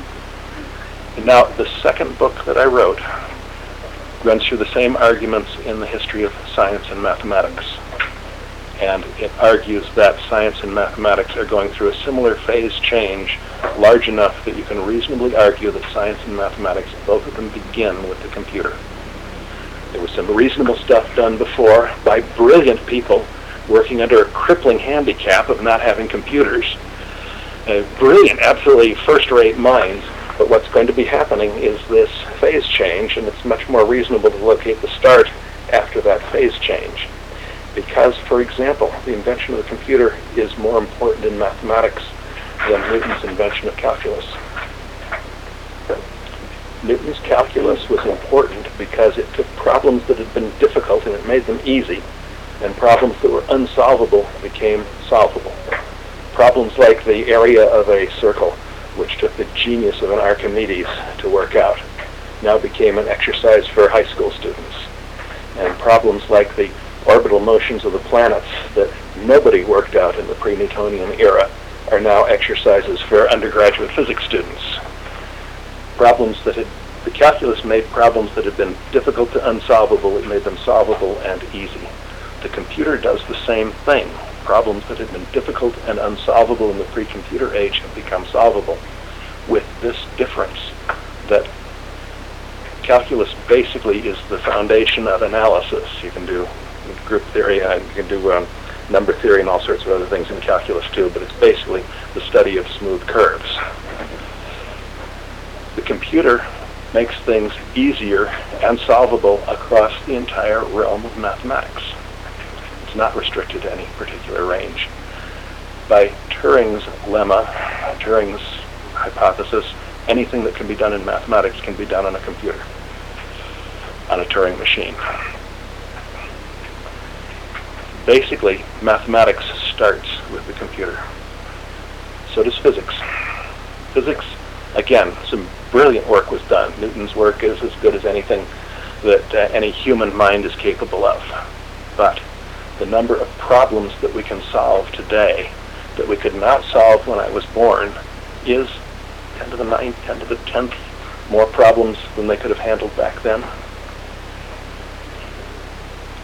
[SPEAKER 8] And now, the second book that I wrote runs through the same arguments in the history of science and mathematics. And it argues that science and mathematics are going through a similar phase change, large enough that you can reasonably argue that science and mathematics, both of them begin with the computer. There was some reasonable stuff done before by brilliant people working under a crippling handicap of not having computers. Uh, brilliant, absolutely first-rate minds, but what's going to be happening is this phase change, and it's much more reasonable to locate the start after that phase change. Because, for example, the invention of the computer is more important in mathematics than Newton's invention of calculus. Newton's calculus was important because it took problems that had been difficult and it made them easy, and problems that were unsolvable became solvable. Problems like the area of a circle, which took the genius of an Archimedes to work out, now became an exercise for high school students. And problems like the orbital motions of the planets that nobody worked out in the pre-Newtonian era are now exercises for undergraduate physics students. Problems that had, the calculus made problems that had been difficult to unsolvable, it made them solvable and easy. The computer does the same thing. Problems that had been difficult and unsolvable in the pre-computer age have become solvable, with this difference that calculus basically is the foundation of analysis. You can do group theory, and you can do um, number theory and all sorts of other things in calculus too, but it's basically the study of smooth curves. The computer makes things easier and solvable across the entire realm of mathematics. It's not restricted to any particular range. By Turing's lemma, Turing's hypothesis, anything that can be done in mathematics can be done on a computer, on a Turing machine. Basically, mathematics starts with the computer. So does physics. Physics, again, some brilliant work was done. Newton's work is as good as anything that uh, any human mind is capable of. But the number of problems that we can solve today that we could not solve when I was born is ten to the ninth, ten to the tenth more problems than they could have handled back then.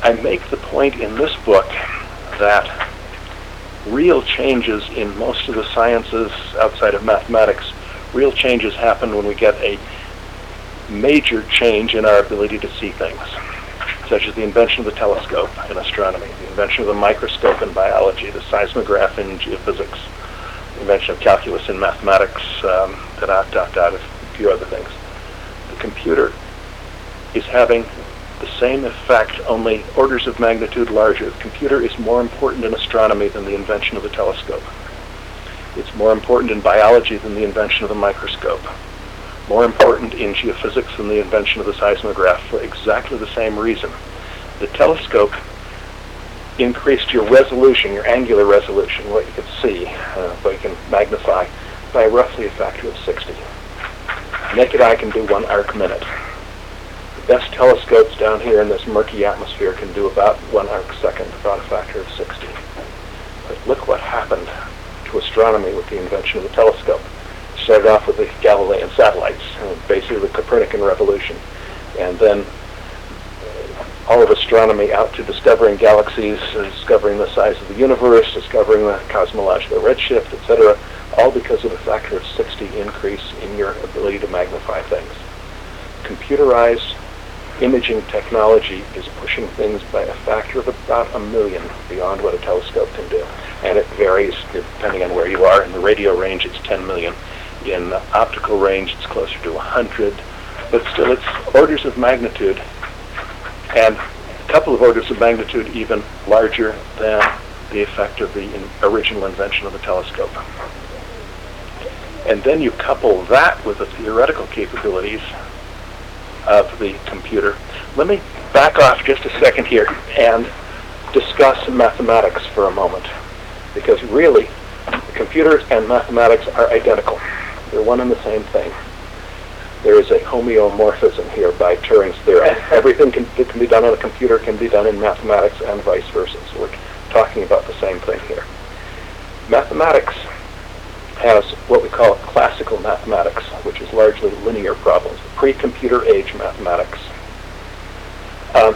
[SPEAKER 8] I make the point in this book that real changes in most of the sciences outside of mathematics, real changes happen when we get a major change in our ability to see things, such as the invention of the telescope in astronomy, the invention of the microscope in biology, the seismograph in geophysics, the invention of calculus in mathematics, um, dot, dot, dot, a few other things. The computer is having the same effect, only orders of magnitude larger. The computer is more important in astronomy than the invention of the telescope. It's more important in biology than the invention of the microscope. More important in geophysics than the invention of the seismograph for exactly the same reason. The telescope increased your resolution, your angular resolution, what you could see, uh, what you can magnify, by roughly a factor of sixty. Naked eye can do one arc minute. The best telescopes down here in this murky atmosphere can do about one arc second, about a factor of sixty. But look what happened to astronomy with the invention of the telescope. It started off with the Galilean satellites, uh, basically the Copernican revolution, and then all of astronomy out to discovering galaxies, uh, discovering the size of the universe, discovering the cosmological redshift, et cetera, all because of a factor of sixty increase in your ability to magnify things. Computerized imaging technology is pushing things by a factor of about a million beyond what a telescope can do. And it varies depending on where you are. In the radio range, it's ten million. In the optical range, it's closer to one hundred. But still, it's orders of magnitude, and a couple of orders of magnitude even larger than the effect of the in original invention of the telescope. And then you couple that with the theoretical capabilities of the computer. Let me back off just a second here and discuss mathematics for a moment, because really, the computers and mathematics are identical. They're one and the same thing. There is a homeomorphism here by Turing's theorem. Everything can, that can be done on a computer can be done in mathematics and vice versa. So we're talking about the same thing here. Mathematics has what we call classical mathematics, which is largely linear problems, pre-computer age mathematics. Um,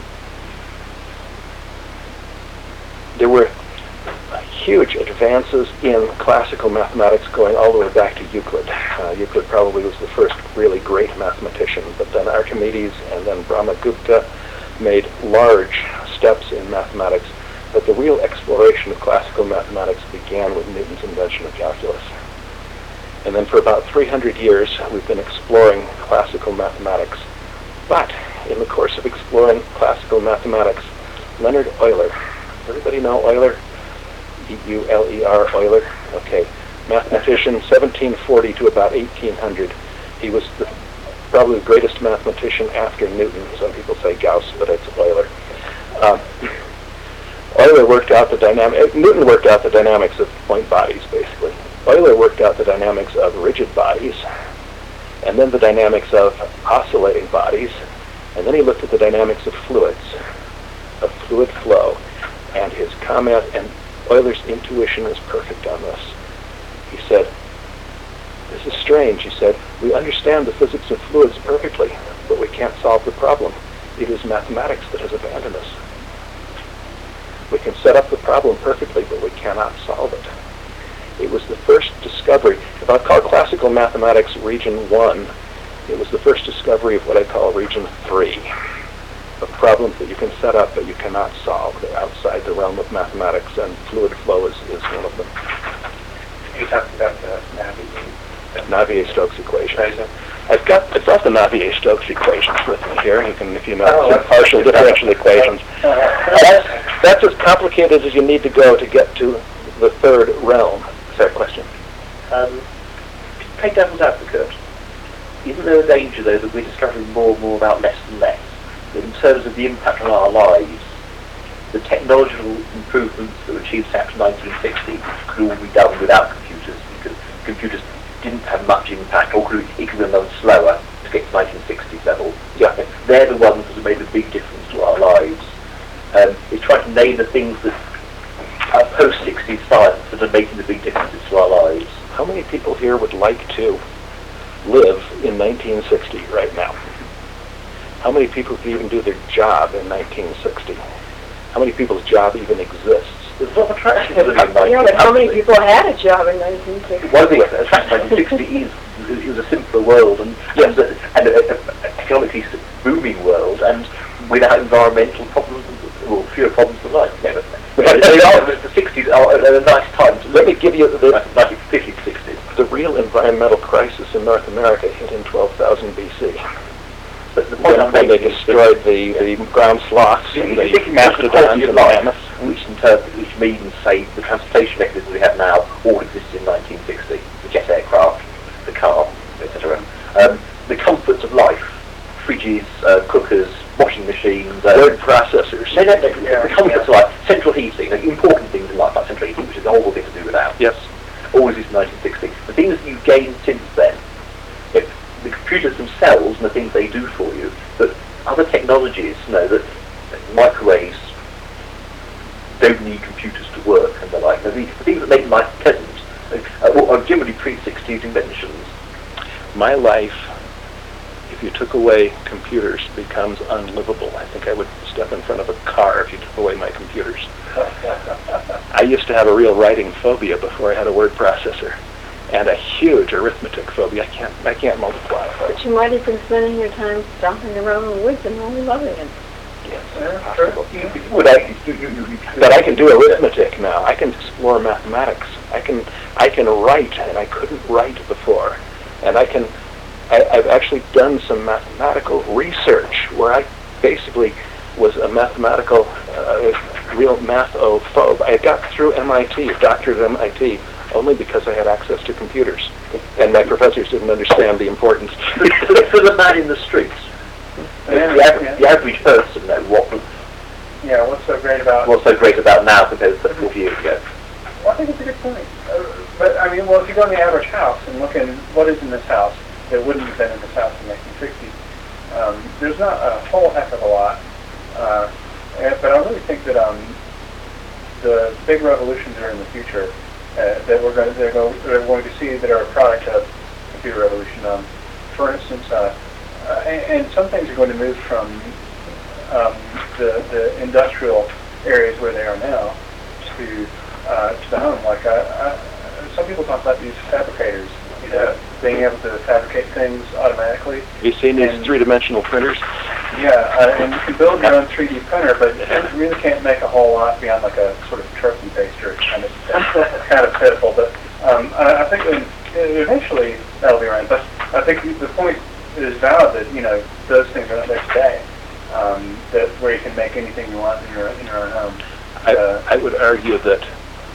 [SPEAKER 8] there were huge advances in classical mathematics going all the way back to Euclid. Uh, Euclid probably was the first really great mathematician, but then Archimedes and then Brahmagupta made large steps in mathematics. But the real exploration of classical mathematics began with Newton's invention of calculus. And then for about three hundred years, we've been exploring classical mathematics. But in the course of exploring classical mathematics, Leonhard Euler, everybody know Euler? E U L E R, Euler? Okay. Mathematician, seventeen forty to about eighteen hundred. He was the, probably the greatest mathematician after Newton. Some people say Gauss, but it's Euler. Um, Euler worked out the dynamic. Newton worked out the dynamics of point bodies, basically. Euler worked out the dynamics of rigid bodies, and then the dynamics of oscillating bodies, and then he looked at the dynamics of fluids, of fluid flow, and his comment, and Euler's intuition is perfect on this. He said, "This is strange," he said, "we understand the physics of fluids perfectly, but we can't solve the problem. It is mathematics that has abandoned us. We can set up the problem perfectly, but we cannot solve it." It was the first discovery. If I call classical mathematics region one, it was the first discovery of what I call region three, of problems that you can set up but you cannot solve. They're outside the realm of mathematics, and fluid flow is, is one of them.
[SPEAKER 6] You talked about the Navier.
[SPEAKER 8] Navier-Stokes equation. I've got I've got the Navier-Stokes equations with me here. You can, if you know,
[SPEAKER 6] Oh,
[SPEAKER 8] some partial differential equations. That's, that's as complicated as you need to go to get to the third realm. Is that a question?
[SPEAKER 5] Um, play devil's advocate. Isn't there a danger, though, that we're discovering more and more about less and less? That in terms of the impact on our lives, the technological improvements that were achieved after nineteen sixty could all be done without computers, because computers didn't have much impact, or could, it could be done slower to get to nineteen sixties level.
[SPEAKER 8] Yeah.
[SPEAKER 5] They're the ones that have made a big difference to our lives. Um, it's trying to name the things that are post-sixties science that are making the big differences to our lives.
[SPEAKER 8] How many people here would like to live in nineteen sixty right now? How many people could even do their job in nineteen sixty? How many people's job even exists?
[SPEAKER 5] There's a lot of attraction to the
[SPEAKER 4] Yeah, but how many people had a job in nineteen sixty?
[SPEAKER 5] One of the things that attracts nineteen sixty is it was a simpler world and, and, a, and a, a, a economically booming world, and without environmental problems, or fewer problems than life. Yeah, but, but they are, the sixties are a, a nice time to
[SPEAKER 8] Let me give you the,
[SPEAKER 5] nineteen fifties, sixties.
[SPEAKER 8] the real environmental crisis in North America hit in twelve thousand B C.
[SPEAKER 5] But the point
[SPEAKER 8] When,
[SPEAKER 5] I'm
[SPEAKER 8] when they
[SPEAKER 5] making is
[SPEAKER 8] destroyed the, the ground sloths and the mastodons and mammoths.
[SPEAKER 5] which in terms, which means, say, the transportation mechanisms we have now all existed in nineteen sixty. The jet aircraft, the car, et cetera. Um, the comforts of life, fridges, uh, cookers, washing machines, uh,
[SPEAKER 8] word processors.
[SPEAKER 5] No, no, no, the comforts of life, central heating, the important things in life like central heating, which is a horrible thing to do without.
[SPEAKER 8] Yes.
[SPEAKER 5] All existed in nineteen sixty. The things that you've gained since then, if the computers themselves and the things they do for you, but other technologies, you know, that microwaves don't need computers to work and the like. The, the things that make life pleasant uh, are generally pre-sixties inventions.
[SPEAKER 8] My life, if you took away computers, becomes unlivable. I think I would step in front of a car if you took away my computers. I used to have a real writing phobia before I had a word processor, and a huge arithmetic phobia. I can't, I can't multiply.
[SPEAKER 4] But you might have been spending your time stomping around in the woods and really loving it.
[SPEAKER 5] Yes, possible. You, you, would I, you, you, you,
[SPEAKER 8] But I can do arithmetic now. I can explore mathematics. I can, I can write, and I couldn't write before. And I can, I, I've actually done some mathematical research where I basically was a mathematical, uh, real math-o-phobe. I got through M I T, doctorate at M I T, only because I had access to computers. And my professors didn't understand the importance.
[SPEAKER 5] for, the, for the man in the streets,
[SPEAKER 7] Yeah,
[SPEAKER 5] the, average,
[SPEAKER 7] yeah.
[SPEAKER 5] the average person, though, what was,
[SPEAKER 7] Yeah, what's so great about...
[SPEAKER 5] what's so great about now compared to forty years ago?
[SPEAKER 7] Well, I think it's a good point. Uh, but, I mean, well, if you go in the average house and look in what is in this house that wouldn't have been in this house in nineteen sixty, um, there's not a whole heck of a lot. Uh, and, but I really think that um, the big revolutions are in the future uh, that we're going to, they're, go, they're going to see that are a product of computer revolution. Um, for instance, uh, uh, and, and some things are going to move from um, the, the industrial areas where they are now to uh, to the home. Like I, I, some people talk about these fabricators, you know, being able to fabricate things automatically.
[SPEAKER 8] Have you seen these
[SPEAKER 7] And-
[SPEAKER 8] three-dimensional printers?
[SPEAKER 7] Yeah, uh, and you can build your own three D printer, but you really can't make a whole lot beyond like a sort of turkey baster. Kind of, it's kind of pitiful, but um, I, I think that eventually that'll be around. But I think the point is valid that, you know, those things are not there today. Um, that where you can make anything you want in your in your own home.
[SPEAKER 8] I,
[SPEAKER 7] Uh,
[SPEAKER 8] I would argue that,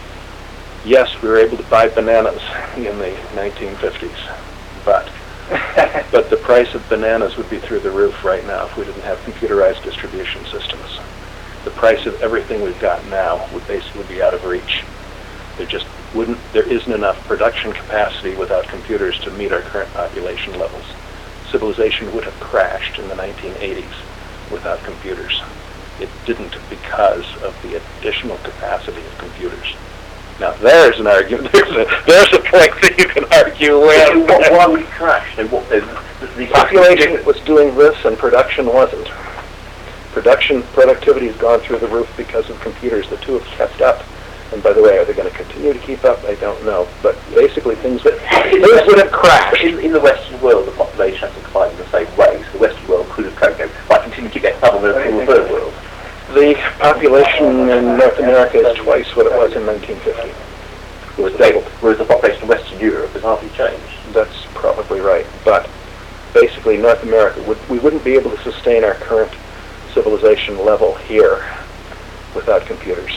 [SPEAKER 8] yes, we were able to buy bananas in the nineteen fifties, but but the price of bananas would be through the roof right now if we didn't have computerized distribution systems. The price of everything we've got now would basically be out of reach. There just wouldn't, there isn't enough production capacity without computers to meet our current population levels. Civilization would have crashed in the nineteen eighties without computers. It didn't because of the additional capacity of computers. Now there's an argument. There's a, there's a point that you can argue with.
[SPEAKER 5] Why, why would it crash? So what, the, the, the
[SPEAKER 8] Population was doing this and production wasn't. Production productivity has gone through the roof because of computers. The two have kept up. And by the way, are they going to continue to keep up? I don't know. But basically things would, things would have crashed.
[SPEAKER 5] In, in the Western world, the population hasn't climbed in the same way, so the Western world could have coped. Might continue to keep that up in the third world.
[SPEAKER 8] The population in North America is twice what it was in nineteen fifty. It was doubled.
[SPEAKER 5] Whereas the population in Western Europe has hardly changed.
[SPEAKER 8] That's probably right. But basically North America, would, we wouldn't be able to sustain our current civilization level here without computers.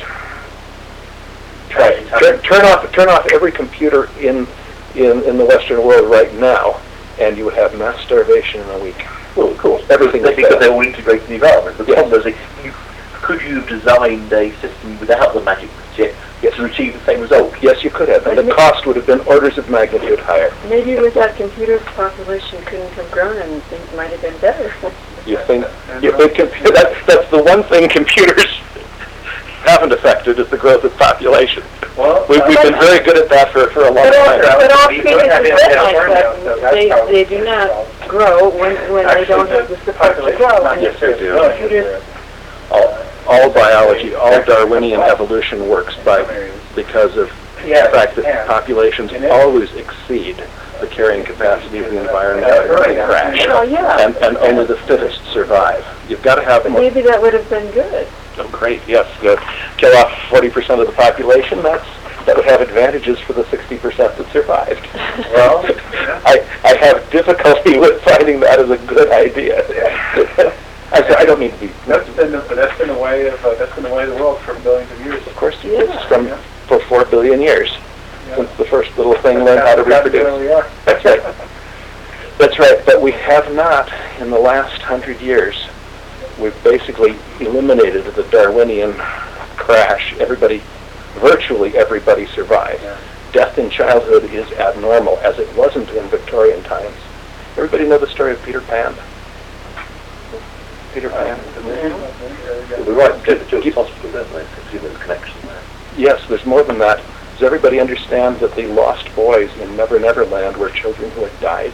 [SPEAKER 8] Try, turn, turn off turn off every computer in, in, in the Western world right now, and you would have mass starvation in a week.
[SPEAKER 5] Well, of course,
[SPEAKER 8] Everything
[SPEAKER 5] because
[SPEAKER 8] is
[SPEAKER 5] they're all integrated in the environment. The
[SPEAKER 8] Yes.
[SPEAKER 5] problem is, you, could you have designed a system without the magic jet to achieve the same result?
[SPEAKER 8] Yes, you could have, and the cost would have been orders of magnitude higher.
[SPEAKER 4] Maybe without computers, the population couldn't have grown and things might have been better.
[SPEAKER 8] You think, you think compu- that, that's the one thing computers haven't affected is the growth of population.
[SPEAKER 7] well,
[SPEAKER 8] We've, we've been very good at that for, for a long
[SPEAKER 4] But all,
[SPEAKER 8] time.
[SPEAKER 4] but all
[SPEAKER 7] We
[SPEAKER 4] trees
[SPEAKER 7] don't have
[SPEAKER 4] is
[SPEAKER 7] any
[SPEAKER 4] red
[SPEAKER 7] down
[SPEAKER 4] like
[SPEAKER 7] there now,
[SPEAKER 4] that.
[SPEAKER 7] so that's
[SPEAKER 4] They,
[SPEAKER 7] probably
[SPEAKER 4] they do
[SPEAKER 7] the
[SPEAKER 4] not
[SPEAKER 7] problem.
[SPEAKER 4] grow when, when they don't have the support to grow. And
[SPEAKER 8] Yes, they do.
[SPEAKER 4] computers-
[SPEAKER 8] All, all biology, all Darwinian evolution works by because of
[SPEAKER 7] Yeah,
[SPEAKER 8] the fact that
[SPEAKER 7] yeah.
[SPEAKER 8] populations
[SPEAKER 7] And it-
[SPEAKER 8] always exceed the carrying capacity of the environment and they crash.
[SPEAKER 4] Oh, yeah.
[SPEAKER 8] And, and only the fittest survive. You've got to have more.
[SPEAKER 4] Maybe that would have been good.
[SPEAKER 8] Oh, great, yes. Uh, kill off forty percent of the population, that's, that would have advantages for the sixty percent that survived.
[SPEAKER 7] Well,
[SPEAKER 8] I, I have difficulty with finding that as a good idea. I, I don't mean to be...
[SPEAKER 7] that's been the, that's been the way of uh, that's been the way of the world for billions of years.
[SPEAKER 8] Of course,
[SPEAKER 4] Yeah.
[SPEAKER 8] it's from
[SPEAKER 7] Yeah.
[SPEAKER 8] for four billion years
[SPEAKER 7] Yeah.
[SPEAKER 8] since the first little thing learned how to
[SPEAKER 7] That's
[SPEAKER 8] reproduce.
[SPEAKER 7] where we are.
[SPEAKER 8] That's right. That's right. But we have not, in the last hundred years, we've basically eliminated the Darwinian crash. Everybody, virtually everybody survived.
[SPEAKER 7] Yeah.
[SPEAKER 8] Death in childhood is abnormal, as it wasn't in Victorian times. Everybody know the story of Peter Pan? Peter Pan.
[SPEAKER 5] We're right, to the hospital, don't they? See there's a connection there.
[SPEAKER 8] Yes, there's more than that. Does everybody understand that the lost boys in Never Never Land were children who had died?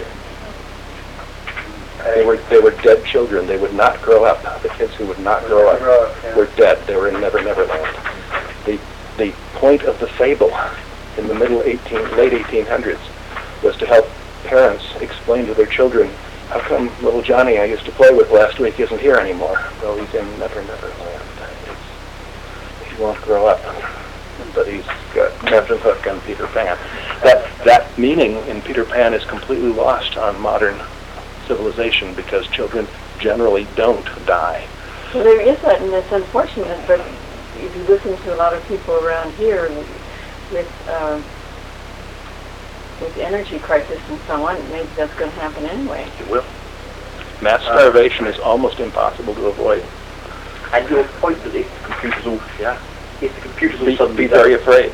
[SPEAKER 8] They were they were dead children. They would not grow up. The kids who would not grow up
[SPEAKER 7] Grow up, yeah.
[SPEAKER 8] were dead. They were in Never Never Land. The the point of the fable in the middle eighteen late eighteen hundreds was to help parents explain to their children, how come little Johnny I used to play with last week isn't here anymore? Well, he's in Never Never Land. It's, he won't grow up. But he's got Captain Hook and Peter Pan. That that meaning in Peter Pan is completely lost on modern civilization because children generally don't die.
[SPEAKER 4] So there is that, and it's unfortunate, but if you listen to a lot of people around here and with uh, with energy crisis and so on, maybe that's going to happen anyway.
[SPEAKER 8] It will. Mass starvation is almost impossible to avoid.
[SPEAKER 5] And your point that if the computers all,
[SPEAKER 8] Yeah.
[SPEAKER 5] if the computers all
[SPEAKER 8] Be,
[SPEAKER 5] suddenly
[SPEAKER 8] be very afraid.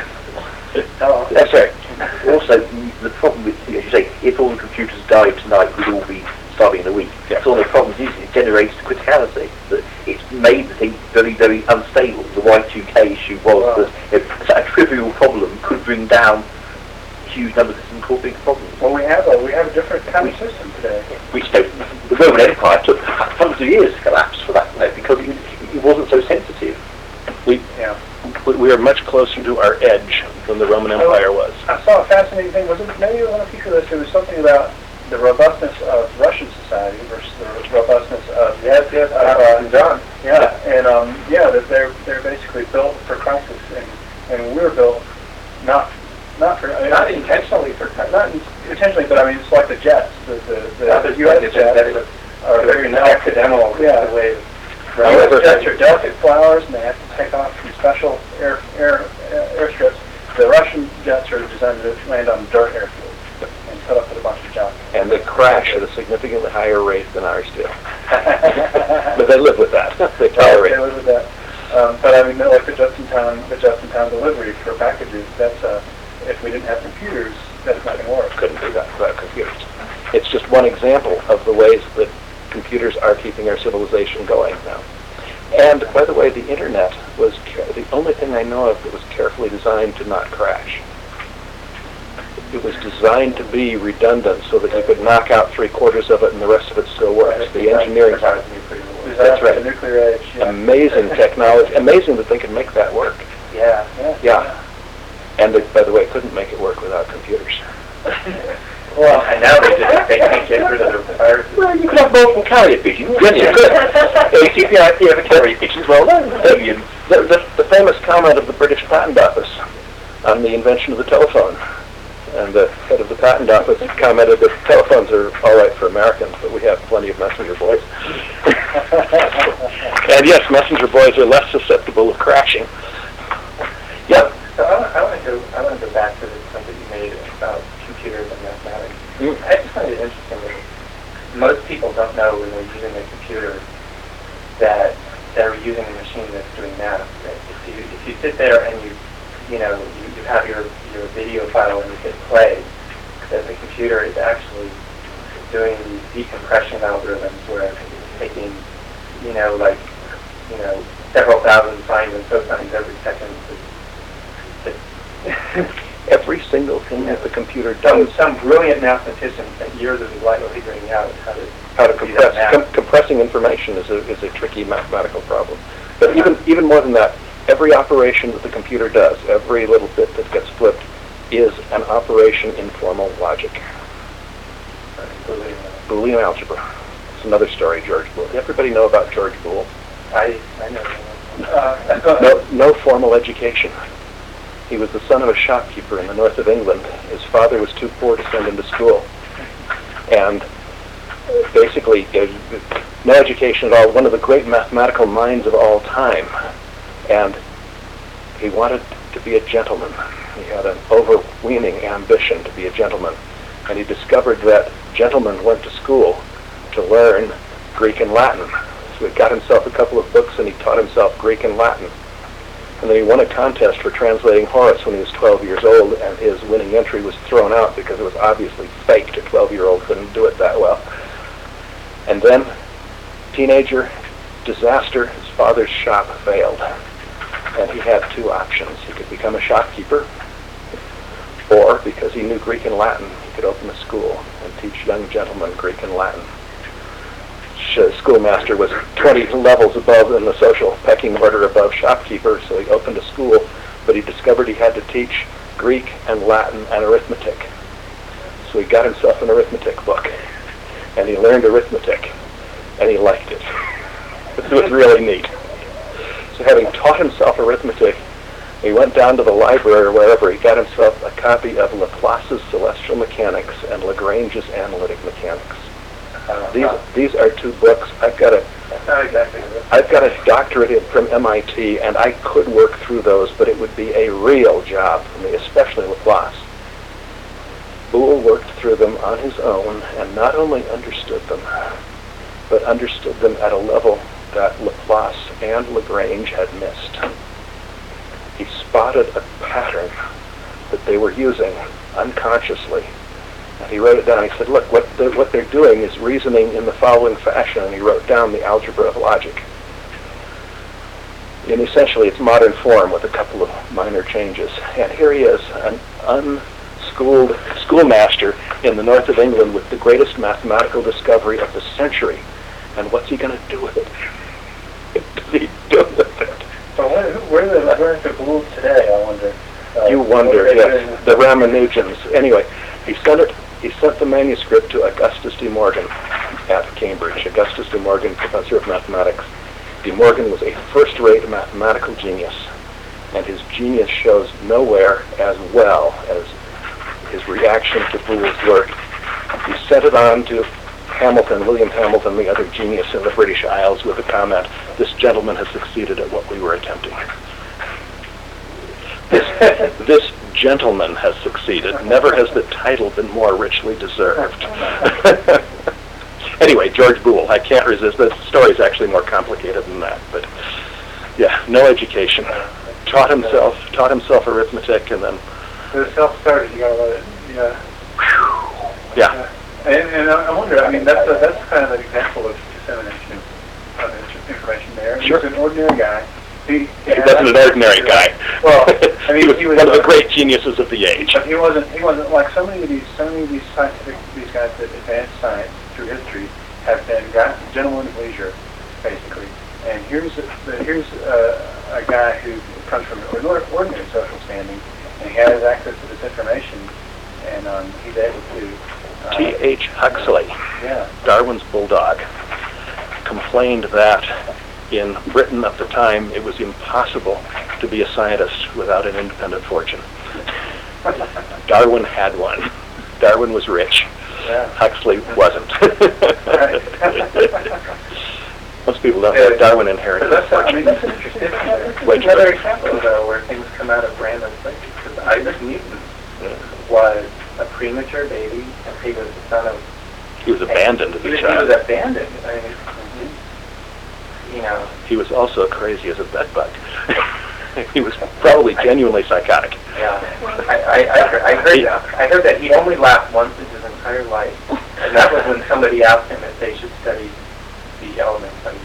[SPEAKER 5] Oh,
[SPEAKER 8] That's right.
[SPEAKER 5] Also, the problem with, as you say, if all the computers died tonight, we'd all be starving in a week.
[SPEAKER 8] Yeah.
[SPEAKER 5] So one of the problems is it generates criticality. That it's made the thing very, very unstable. The Y two K issue was
[SPEAKER 7] Wow.
[SPEAKER 5] that if a trivial problem could bring down huge numbers and cause big problems.
[SPEAKER 7] Well, we have a we have a different kind of system today.
[SPEAKER 5] Which you know, the Roman Empire took hundreds of years to collapse for that, you know, because it, it wasn't so sensitive.
[SPEAKER 8] We,
[SPEAKER 7] Yeah.
[SPEAKER 8] we we are much closer to our edge than the Roman Empire was.
[SPEAKER 7] I saw a fascinating thing. Was it maybe one of the this? It was something about the robustness of Russian society versus the robustness of yes, yes, uh, John. Yeah, and um, yeah, that they're they're basically built for crisis, and and we're built not not for I mean, not intentionally for not intentionally, but I mean it's like the jets, the the, the,
[SPEAKER 5] Yeah,
[SPEAKER 7] the U S jets are very accidental. Yeah, the way.
[SPEAKER 8] However-
[SPEAKER 7] U S jets are delicate flowers, and they have to take off from special air air uh, airstrips. The Russian jets are designed to land on dirt airfields and put up with a bunch of junk.
[SPEAKER 8] And they crash at a significantly higher rate than ours do. But they live with that. They tolerate
[SPEAKER 7] They
[SPEAKER 8] it.
[SPEAKER 7] live with that. Um, but I mean, like the just-in-time, the just-in-time delivery for packages. That's uh, if we didn't have computers, that's not going to work.
[SPEAKER 8] Couldn't do that without computers. It's just one example of the ways that computers are keeping our civilization going now. And by the way, the internet was ca- the only thing I know of that was carefully designed to not crash. It was designed to be redundant so that you could knock out three quarters of it and the rest of it still works. The engineering, that's right.
[SPEAKER 7] The nuclear age. Yeah.
[SPEAKER 8] Amazing technology. Amazing that they could make that work.
[SPEAKER 7] Yeah. Yeah.
[SPEAKER 8] Yeah. And they, by the way, couldn't make it work without computers.
[SPEAKER 7] Well, and now they just they can't get rid of their viruses.
[SPEAKER 8] Well, you could have multiple carrier pigeons. Yes, you could. A C P I P have a carrier pigeons. Well, the, the, the, the famous comment of the British Patent Office on the invention of the telephone. And the head of the Patent Office commented that telephones are all right for Americans, but we have plenty of messenger boys. And yes, messenger boys are less susceptible of crashing. Yep.
[SPEAKER 6] So I want, I want to go. I want to go back to the point that you made about computers and mathematics.
[SPEAKER 8] Mm.
[SPEAKER 6] I just find it interesting that most people don't know when they're using a computer that they're using a machine that's doing math. Right? If you if you sit there and you you know you, you have your your video file and you hit play, that the computer is actually doing these decompression algorithms where it's taking you know like you know several thousand signs and cosines every second.
[SPEAKER 8] Every single thing that the computer
[SPEAKER 6] Some,
[SPEAKER 8] does.
[SPEAKER 6] some brilliant mathematician spent years of his life figuring out how to
[SPEAKER 8] How to
[SPEAKER 6] do
[SPEAKER 8] compress.
[SPEAKER 6] that
[SPEAKER 8] Com-
[SPEAKER 6] math.
[SPEAKER 8] compressing information is a, is a tricky mathematical problem. But even, even more than that, every operation that the computer does, every little bit that gets flipped, is an operation in formal logic. Boolean algebra. It's another story, George Boole. Everybody know about George Boole?
[SPEAKER 6] I, I know.
[SPEAKER 7] Uh,
[SPEAKER 8] No, no formal education. He was the son of a shopkeeper in the north of England. His father was too poor to send him to school. And basically, uh, no education at all, one of the great mathematical minds of all time. And he wanted to be a gentleman. He had an overweening ambition to be a gentleman. And he discovered that gentlemen went to school to learn Greek and Latin. So he got himself a couple of books and he taught himself Greek and Latin. And then he won a contest for translating Horace when he was twelve years old, and his winning entry was thrown out because it was obviously faked. A twelve-year-old couldn't do it that well. And then, teenager, disaster, his father's shop failed. And he had two options. He could become a shopkeeper, or, because he knew Greek and Latin, he could open a school and teach young gentlemen Greek and Latin. The schoolmaster was twenty levels above in the social pecking order above shopkeeper, so he opened a school, but he discovered he had to teach Greek and Latin and arithmetic. So he got himself an arithmetic book, and he learned arithmetic, and he liked it. It was really neat. So having taught himself arithmetic, he went down to the library or wherever, he got himself a copy of Laplace's Celestial Mechanics and Lagrange's Analytic Mechanics. Uh, these these are two books. I've got a
[SPEAKER 6] That's not exactly it.
[SPEAKER 8] I've got a doctorate in, from M I T, and I could work through those, but it would be a real job for me, especially Laplace. Boole worked through them on his own, and not only understood them, but understood them at a level that Laplace and Lagrange had missed. He spotted a pattern that they were using unconsciously. And he wrote it down. He said, look, what, the, what they're doing is reasoning in the following fashion. And he wrote down the algebra of logic. And essentially, it's modern form with a couple of minor changes. And here he is, an unschooled schoolmaster in the north of England with the greatest mathematical discovery of the century. And what's he going to do with it? What does he do with it?
[SPEAKER 7] So where, where are the, where are the Booles today, I wonder? Uh,
[SPEAKER 8] You wonder, yes. The Ramanujans. Anyway, he sent it. He sent the manuscript to Augustus de Morgan at Cambridge. Augustus de Morgan, professor of mathematics. De Morgan was a first-rate mathematical genius, and his genius shows nowhere as well as his reaction to Boole's work. He sent it on to Hamilton, William Hamilton, the other genius in the British Isles, with the comment, "This gentleman has succeeded at what we were attempting." This, this gentleman has succeeded. Never has the title been more richly deserved. Anyway, George Boole, I can't resist. The story's actually more complicated than that. But yeah, no education. Taught himself, taught himself arithmetic, and then
[SPEAKER 7] It was self-started, you gotta let it, yeah.
[SPEAKER 8] yeah.
[SPEAKER 7] And, and I I wonder, I mean, that's a, that's kind of an example of dissemination of information there.
[SPEAKER 8] Sure.
[SPEAKER 7] He's an ordinary guy. He,
[SPEAKER 8] He wasn't an ordinary guy.
[SPEAKER 7] Well, I mean,
[SPEAKER 8] he was,
[SPEAKER 7] he was
[SPEAKER 8] one of the
[SPEAKER 7] a-
[SPEAKER 8] great geniuses of the age.
[SPEAKER 7] But he wasn't. He wasn't like so many of these. So many of these scientific, these guys that advanced science through history have been got, gentlemen of leisure, basically. And here's a, the, here's a, a guy who comes from an ordinary social standing, and he has access to this information, and um, he's able to. Uh,
[SPEAKER 8] T H Huxley,
[SPEAKER 7] Yeah.
[SPEAKER 8] Darwin's bulldog, complained that in Britain at the time it was impossible to be a scientist without an independent fortune. Darwin had one. Darwin was rich.
[SPEAKER 7] Yeah.
[SPEAKER 8] Huxley wasn't. Most people don't have Darwin inherited
[SPEAKER 6] But
[SPEAKER 8] a
[SPEAKER 6] that's, I
[SPEAKER 8] fortune.
[SPEAKER 6] mean, that's interesting. This
[SPEAKER 8] Wait,
[SPEAKER 6] is another
[SPEAKER 8] wait.
[SPEAKER 6] example, though, where things come out of random places. Because Isaac Newton was a premature baby, and he was the son of...
[SPEAKER 8] He was abandoned as
[SPEAKER 6] He
[SPEAKER 8] a
[SPEAKER 6] was, he
[SPEAKER 8] child.
[SPEAKER 6] was abandoned. I mean, you know...
[SPEAKER 8] He was also crazy as a bedbug. He was probably genuinely psychotic.
[SPEAKER 6] Yeah, I, I, I, heard, I heard that. I heard that he only laughed once in his entire life, and that was when somebody asked him if they should study the elements on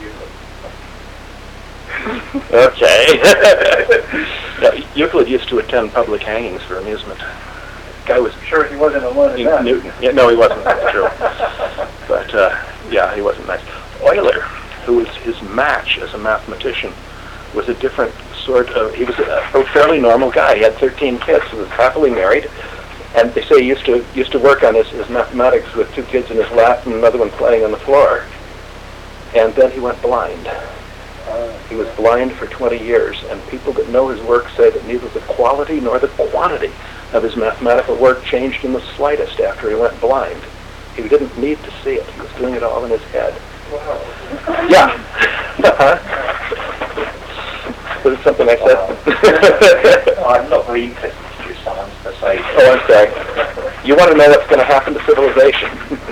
[SPEAKER 6] Euclid.
[SPEAKER 8] Okay. Now, Euclid used to attend public hangings for amusement. guy was
[SPEAKER 7] I'm sure he wasn't alone in that.
[SPEAKER 8] Newton. Yeah, no, he wasn't. That's true. But uh, yeah, he wasn't nice. Euler, who was his match as a mathematician, was a different sort of. He was a, a fairly normal guy. He had thirteen kids. He was happily married, and they say he used to used to work on his, his mathematics with two kids in his lap and another one playing on the floor. And then he went blind. He was blind for twenty years, and people that know his work say that neither the quality nor the quantity of his mathematical work changed in the slightest after he went blind. He didn't need to see it. He was doing it all in his head.
[SPEAKER 7] Wow.
[SPEAKER 8] Yeah. Was it something I said?
[SPEAKER 5] Oh, I'm not very interested in your science per se.
[SPEAKER 8] Oh, I'm sorry. You want to know what's going to happen to civilization.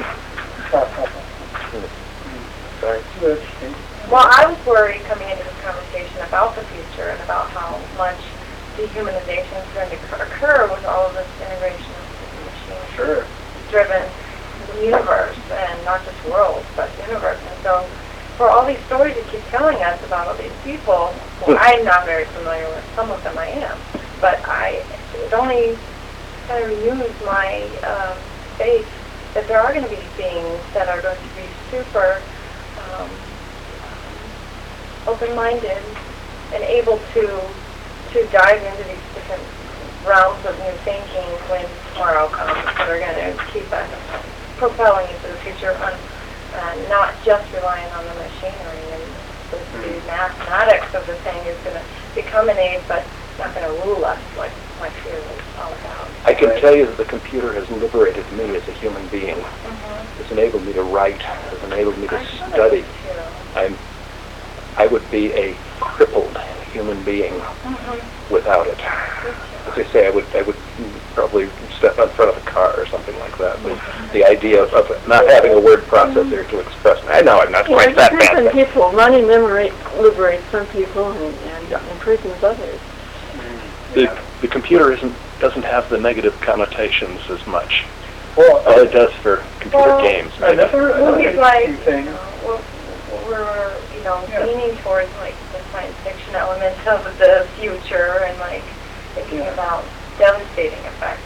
[SPEAKER 8] Sorry.
[SPEAKER 7] Interesting.
[SPEAKER 9] Well, I was worried coming into this conversation about the future and about how much dehumanization is going to occur with all of this integration of machine-driven universe, and not just worlds, but universe. And so, for all these stories you keep telling us about all these people, well, I'm not very familiar with some of them. I am, but I it only kind of renews my um, faith that there are going to be beings that are going to be super um, open-minded and able to to dive into these different realms of new thinking when tomorrow comes, that are going to keep us propelling into the future, on, uh, not just relying on the machinery. And the, the mathematics of the thing is going to become an aid, but not going to rule us like like fear was all about.
[SPEAKER 8] I can tell you that the computer has liberated me as a human being.
[SPEAKER 9] Mm-hmm.
[SPEAKER 8] It's enabled me to write. It's enabled me to
[SPEAKER 9] I
[SPEAKER 8] study.
[SPEAKER 9] too.
[SPEAKER 8] I'm, I would be a crippled human being
[SPEAKER 9] Mm-hmm.
[SPEAKER 8] without it. As they say, I would, I would probably step in front of a car or something like that. The, the idea of, of not having a word processor to express. I know I'm not
[SPEAKER 4] Yeah,
[SPEAKER 8] quite
[SPEAKER 4] it
[SPEAKER 8] that
[SPEAKER 4] depends
[SPEAKER 8] bad.
[SPEAKER 4] on people. Money liberate, liberates some people and, and
[SPEAKER 8] Yeah.
[SPEAKER 4] imprisons others.
[SPEAKER 8] The, the computer isn't doesn't have the negative connotations as much.
[SPEAKER 7] Well,
[SPEAKER 8] Well, it does for computer
[SPEAKER 9] Well,
[SPEAKER 8] games. maybe.
[SPEAKER 7] another, another
[SPEAKER 9] Movies like,
[SPEAKER 7] interesting
[SPEAKER 9] you
[SPEAKER 7] thing.
[SPEAKER 9] know, we're, we're, you know,
[SPEAKER 7] Yeah.
[SPEAKER 9] leaning towards like the science fiction element of the future and like thinking
[SPEAKER 7] Yeah.
[SPEAKER 9] about devastating effects.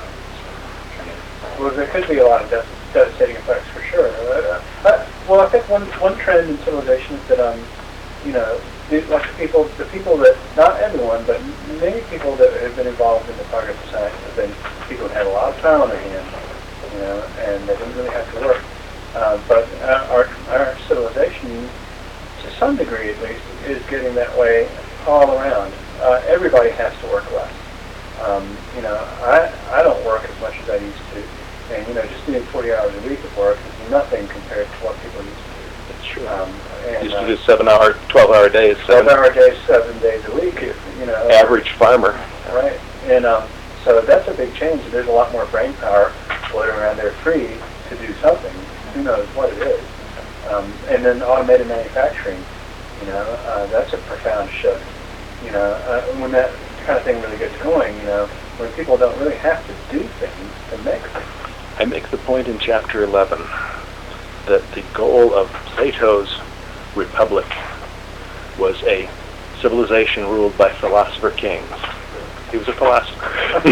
[SPEAKER 7] Well, there could be a lot of dev- devastating effects for sure. Uh, uh, well, I think one one trend in civilization is that um, you know, the, like the people, the people that not everyone, but many people that have been involved in the progress of science have been people that had a lot of time on their hands, you know, and they didn't really have to work. Uh, but uh, our our civilization, to some degree at least, is getting that way all around. Uh, everybody has to work less. Um, you know, I I don't work as much as I used to. And, you know, just doing forty hours a week of work is nothing compared to what people used to do.
[SPEAKER 8] That's true.
[SPEAKER 7] Um, and,
[SPEAKER 8] Used to
[SPEAKER 7] uh,
[SPEAKER 8] do seven-hour, twelve-hour days.
[SPEAKER 7] twelve
[SPEAKER 8] Seven
[SPEAKER 7] hour days, seven days a week, you know.
[SPEAKER 8] average farmer.
[SPEAKER 7] Right. And um, so that's a big change. There's a lot more brain power floating around there free to do something. Who knows what it is. Um, and then automated manufacturing, you know, uh, that's a profound shift. You know, uh, when that kind of thing really gets going, you know, when people don't really have to do things to make things.
[SPEAKER 8] I make the point in chapter eleven that the goal of Plato's Republic was a civilization ruled by philosopher kings. He was a philosopher.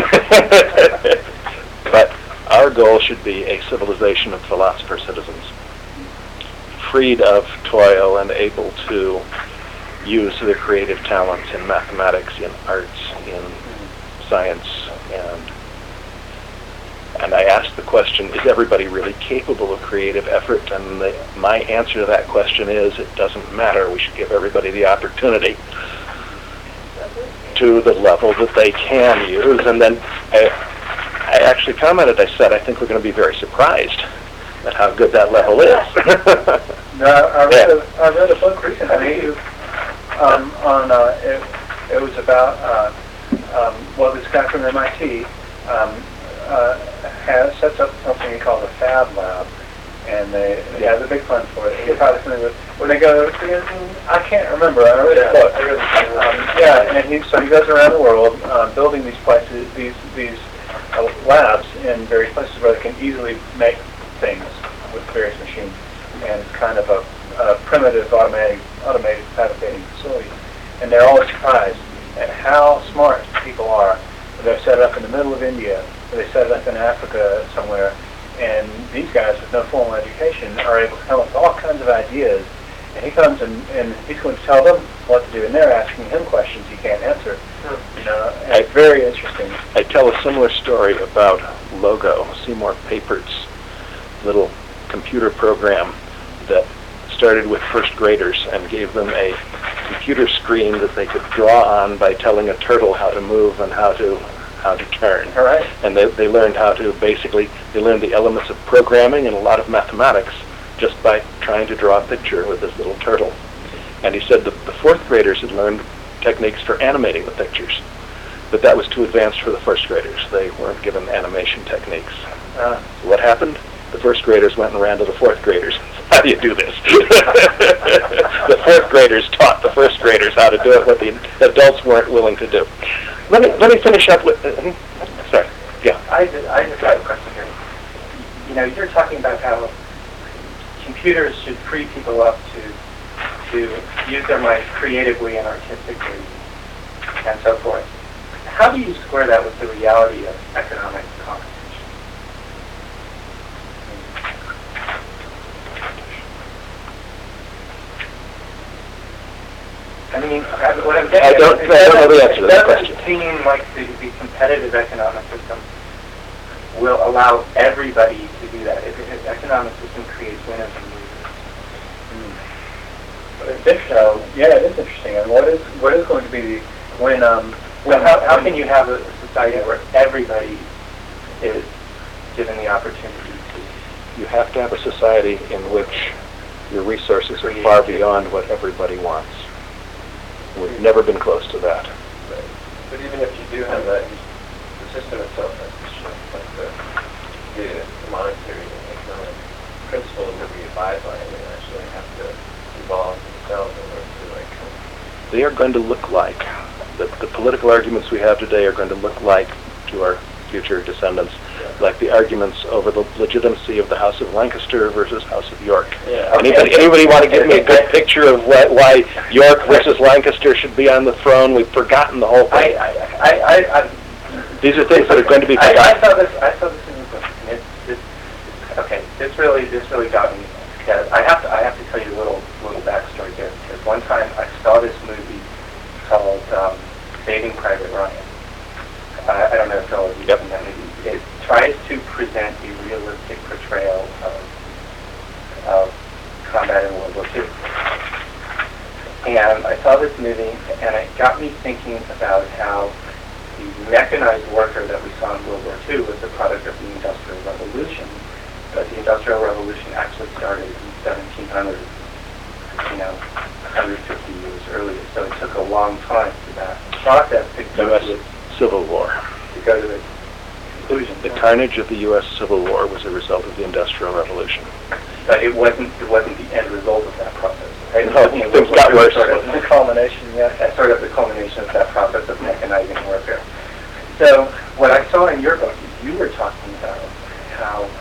[SPEAKER 8] But our goal should be a civilization of philosopher citizens, freed of toil and able to use their creative talents in mathematics, in arts, in science, and And I asked the question, is everybody really capable of creative effort? And the, my answer to that question is, it doesn't matter. We should give everybody the opportunity to the level that they can use. And then I, I actually commented, I said, I think we're going to be very surprised at how good that level is.
[SPEAKER 7] No, I read, a, I read a book recently um, on, uh, it, it was about, uh, um, well, this guy from M I T um, uh, has, sets up something he calls a Fab Lab, and they, they have a big fund for it. You're probably familiar with, when they go, I can't remember, I read a book. Um, yeah, and he, so he goes around the world uh, building these places, these, these uh, labs in various places where they can easily make things with various machines. And it's kind of a, a primitive automatic, automated fabricating facility. And they're always surprised at how smart people are They set it up in the middle of India, or they set it up in Africa somewhere, and these guys with no formal education are able to come up with all kinds of ideas, and he comes and, and he's going to tell them what to do, and they're asking him questions he can't answer. You know, and it's very interesting.
[SPEAKER 8] I tell a similar story about Logo, Seymour Papert's little computer program that started with first graders and gave them a computer screen that they could draw on by telling a turtle how to move and how to how to turn.
[SPEAKER 7] All right.
[SPEAKER 8] And they, they learned how to basically, they learned the elements of programming and a lot of mathematics just by trying to draw a picture with this little turtle. And he said that the fourth graders had learned techniques for animating the pictures, but that was too advanced for the first graders. They weren't given animation techniques. Uh, so what happened? The first graders went and ran to the fourth graders. How do you do this? The fourth graders taught the first graders how to do it, what the adults weren't willing to do. Let me let me finish up with. Uh, sorry. Yeah.
[SPEAKER 6] I just, I just have a question here. You know, you're talking about how computers should free people up to to use their minds creatively and artistically, and so forth. How do you square that with the reality of economic competition? I mean, what I'm getting
[SPEAKER 8] I don't,
[SPEAKER 6] at,
[SPEAKER 8] I don't know the answer to that question.
[SPEAKER 6] It doesn't seem like the, the competitive economic system will allow everybody to do that. If the economic system creates winners and losers.
[SPEAKER 7] Mm. But it's interesting. So, yeah, it is interesting. And what is what is going to be the when um
[SPEAKER 6] when, so how how can you have a society where everybody is given the opportunity to?
[SPEAKER 8] You have to have a society in which your resources are far beyond what everybody wants. We've never been close to that.
[SPEAKER 10] Right. But even if you do have that, the system itself has to shift. Like the, the monetary and economic principles that we abide by, they actually have to evolve themselves in order to like.
[SPEAKER 8] They are going to look like the, the political arguments we have today are going to look like to our future descendants, yeah. like the arguments over the legitimacy of the House of Lancaster versus House of York.
[SPEAKER 10] Yeah. Okay.
[SPEAKER 8] Anybody, anybody want to give me a good picture of why, why York versus Lancaster should be on the throne? We've forgotten the whole thing.
[SPEAKER 6] I, I, I, I,
[SPEAKER 8] These are things that are going to be forgotten.
[SPEAKER 6] I, I saw this. I saw this in your book. And it's, it's, okay, this really, this really got me. Because I have to, I have to tell you a little, little backstory here. Because one time I saw this movie called um, Saving Private Ryan. Uh, I don't know if all of you have seen that movie. It tries to present a realistic portrayal of, of combat in World War Two. And I saw this movie, and it got me thinking about how the mechanized worker that we saw in World War Two was the product of the Industrial Revolution. But the Industrial Revolution actually started in seventeen hundred, you know, one hundred fifty years earlier. So it took a long time for that process to go to its
[SPEAKER 8] Civil War.
[SPEAKER 6] To go to its conclusion.
[SPEAKER 8] The carnage of the U S Civil War was a result of the Industrial Revolution.
[SPEAKER 6] But it wasn't. It wasn't the end result of that process. Right?
[SPEAKER 8] No,
[SPEAKER 6] you know,
[SPEAKER 8] things got worse.
[SPEAKER 6] Sort of
[SPEAKER 7] the culmination. Yeah,
[SPEAKER 6] that's sort of the culmination of that process of mechanizing warfare. So what I saw in your book is you were talking about how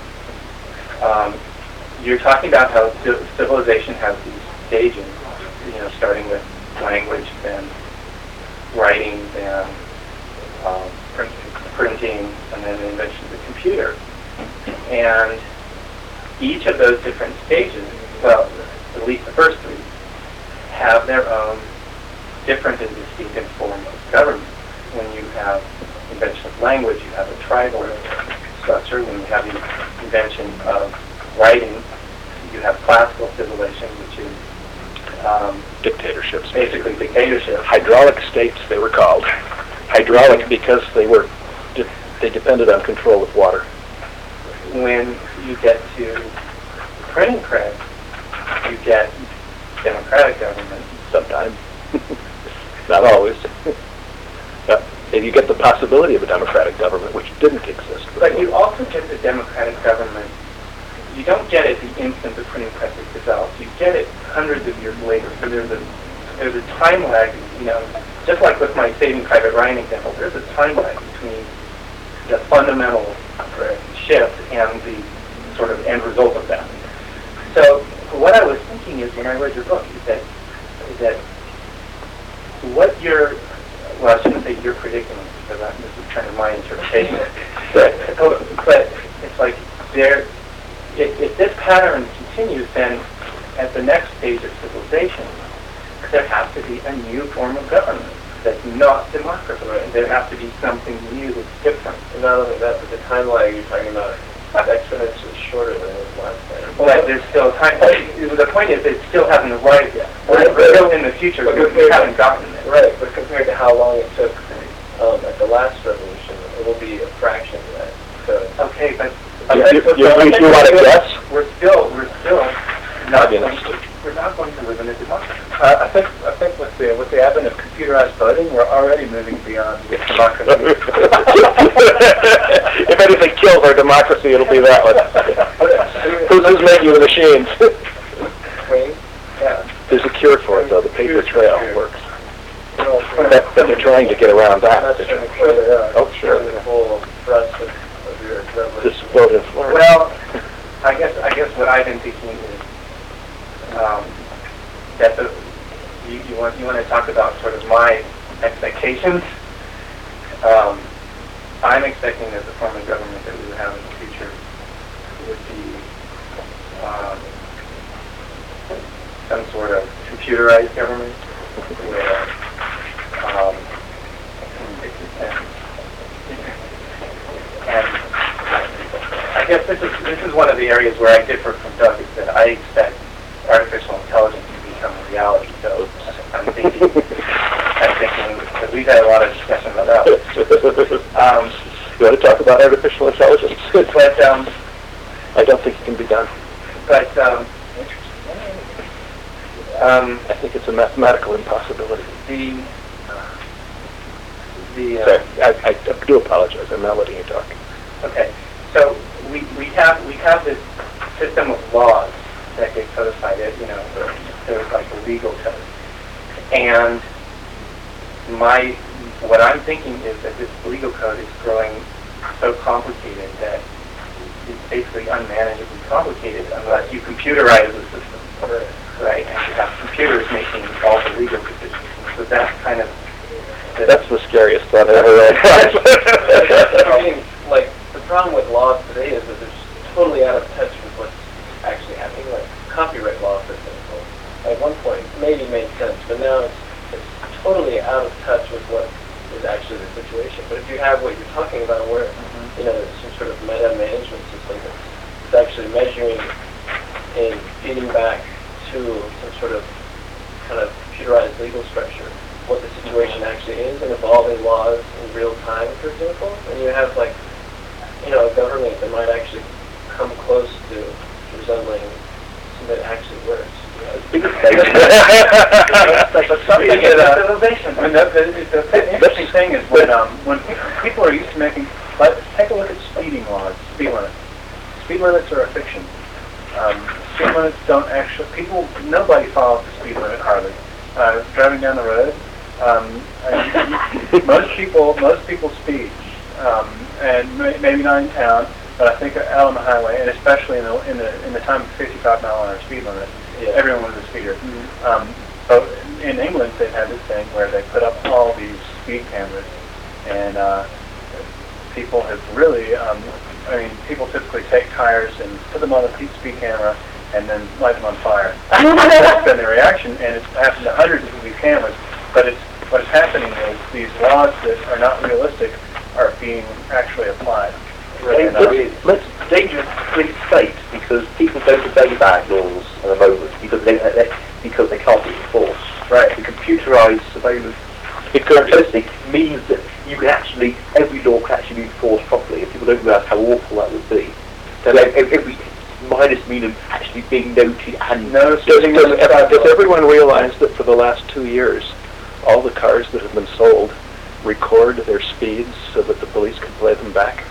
[SPEAKER 6] um, you're talking about how civilization has these stages. You know, starting with language, then writing, then um, printing, and then the invention of the computer. And each of those different stages, well, at least the first three, have their own different and distinctive form of government. When you have invention of language, you have a tribal structure. When you have the invention of writing, you have classical civilization, which is um,
[SPEAKER 8] dictatorships.
[SPEAKER 6] Basically dictatorship.
[SPEAKER 8] Hydraulic states, they were called. Hydraulic because they were de- they depended on control of water.
[SPEAKER 6] When you get to the printing press, you get democratic government.
[SPEAKER 8] Sometimes. Not always. uh, and you get the possibility of a democratic government, which didn't exist.
[SPEAKER 6] But you also get the democratic government. You don't get it the instant the printing press is developed. You get it hundreds of years later. So there's a there's a time lag, you know, just like with my Saving Private Ryan example, there's a time lag between the fundamental shift and the sort of end result of that. So what I was thinking is when I read your book is that is that what you're, well, I shouldn't say you're predicting, because I, this is my interpretation. But, but it's like there, if, if this pattern continues, then at the next stage of civilization, there has to be a new form of government that's not democracy. Right. There has to be something new that's different.
[SPEAKER 10] And not only that, but the time lag you're talking about is exponentially shorter than it was last time.
[SPEAKER 6] Well, there's still time. The point is, it still hasn't arrived yet. We're still in the future, but we haven't gotten there.
[SPEAKER 10] Right, but compared to how long it took um, at the last revolution, it will be a fraction of that. So,
[SPEAKER 6] okay, but
[SPEAKER 8] you, you, you, you, you want to guess?
[SPEAKER 6] We're still, we're still not going to, we're not going to live in a democracy.
[SPEAKER 7] Uh, I think I think with the with the advent of computerized voting, we're already moving beyond democracy.
[SPEAKER 8] If anything kills our democracy, it'll be that one. Who's, who's making the machines?
[SPEAKER 10] Wayne?
[SPEAKER 7] Yeah.
[SPEAKER 8] There's a cure for it, though. The paper trail works. That, but they're trying to get around that. Oh, sure.
[SPEAKER 10] The whole thrust of, of your revolution.
[SPEAKER 8] This vote in Florida.
[SPEAKER 6] Well, I guess I guess what I've been thinking is um, that the you, you want you want to talk about sort of my expectations. Um, I'm expecting that the form of government that we would have in the future would be um, some sort of computerized government, where um, and, and I guess this is this is one of the areas where I differ from Doug, is that I expect artificial intelligence to become a reality. So I'm thinking, I'm thinking, because we've had a lot of discussion about that. Um,
[SPEAKER 8] you want to talk about artificial intelligence?
[SPEAKER 6] But um,
[SPEAKER 8] I don't think it can be done.
[SPEAKER 6] But um, um,
[SPEAKER 8] I think it's a mathematical impossibility.
[SPEAKER 6] The the uh,
[SPEAKER 8] Sorry, I, I do apologize. I'm not letting you talk.
[SPEAKER 6] Okay, so we we have we have this system of laws that get codified. It you know there's like a legal code, and my what I'm thinking is that this legal code is growing so complicated that it's basically unmanageably complicated unless you computerize the system, right? And you have computers making all the legal decisions. So that's kind of the
[SPEAKER 8] that's the scariest thought I ever read.
[SPEAKER 10] I mean, like the problem with laws today is that they're totally out of touch with what's actually happening. Like copyright law, for example, at one point maybe made sense, but now it's, it's totally out of touch with what is actually the situation. But if you have what you're talking about, where mm-hmm. you know there's some sort of meta management system that's actually measuring and feeding back to some sort of kind of computerized legal structure what the situation actually is, and evolving laws in real time, for example, and you have like you know a government that might actually come close to resembling something that actually works.
[SPEAKER 6] But something is a civilization.
[SPEAKER 7] I mean, the, the, the interesting thing is when um, when people are used to making, like, take a look at speeding laws, speed limits. Speed limits are a fiction. Um, speed limits don't actually, people, nobody follows the speed limit hardly. Uh, driving down the road, um, and most people, most people speed, um, and may, maybe not in town, but I think out on the highway, and especially in the in the in the time of fifty-five mile an hour speed limit. Yeah. Everyone was a speeder. Mm-hmm. um, so in England, they've had this thing where they put up all these speed cameras, and uh, people have really, um, I mean, people typically take tires and put them on a speed camera and then light them on fire. That's been the reaction, and it's happened to hundreds of these cameras. But it's what is happening is these laws that are not realistic are being actually applied.
[SPEAKER 5] Right. And, uh, let's dangerous in state because people don't obey bad laws at the moment because they, they because they can't be enforced. Right. The computerised surveillance characteristic means that you can actually every law can actually be enforced properly. And people don't realise how awful that would be. So like, every minus meaning actually being noted and
[SPEAKER 8] no, does, does, does everyone realize that for the last two years, all the cars that have been sold record their speeds so that the police can play them back?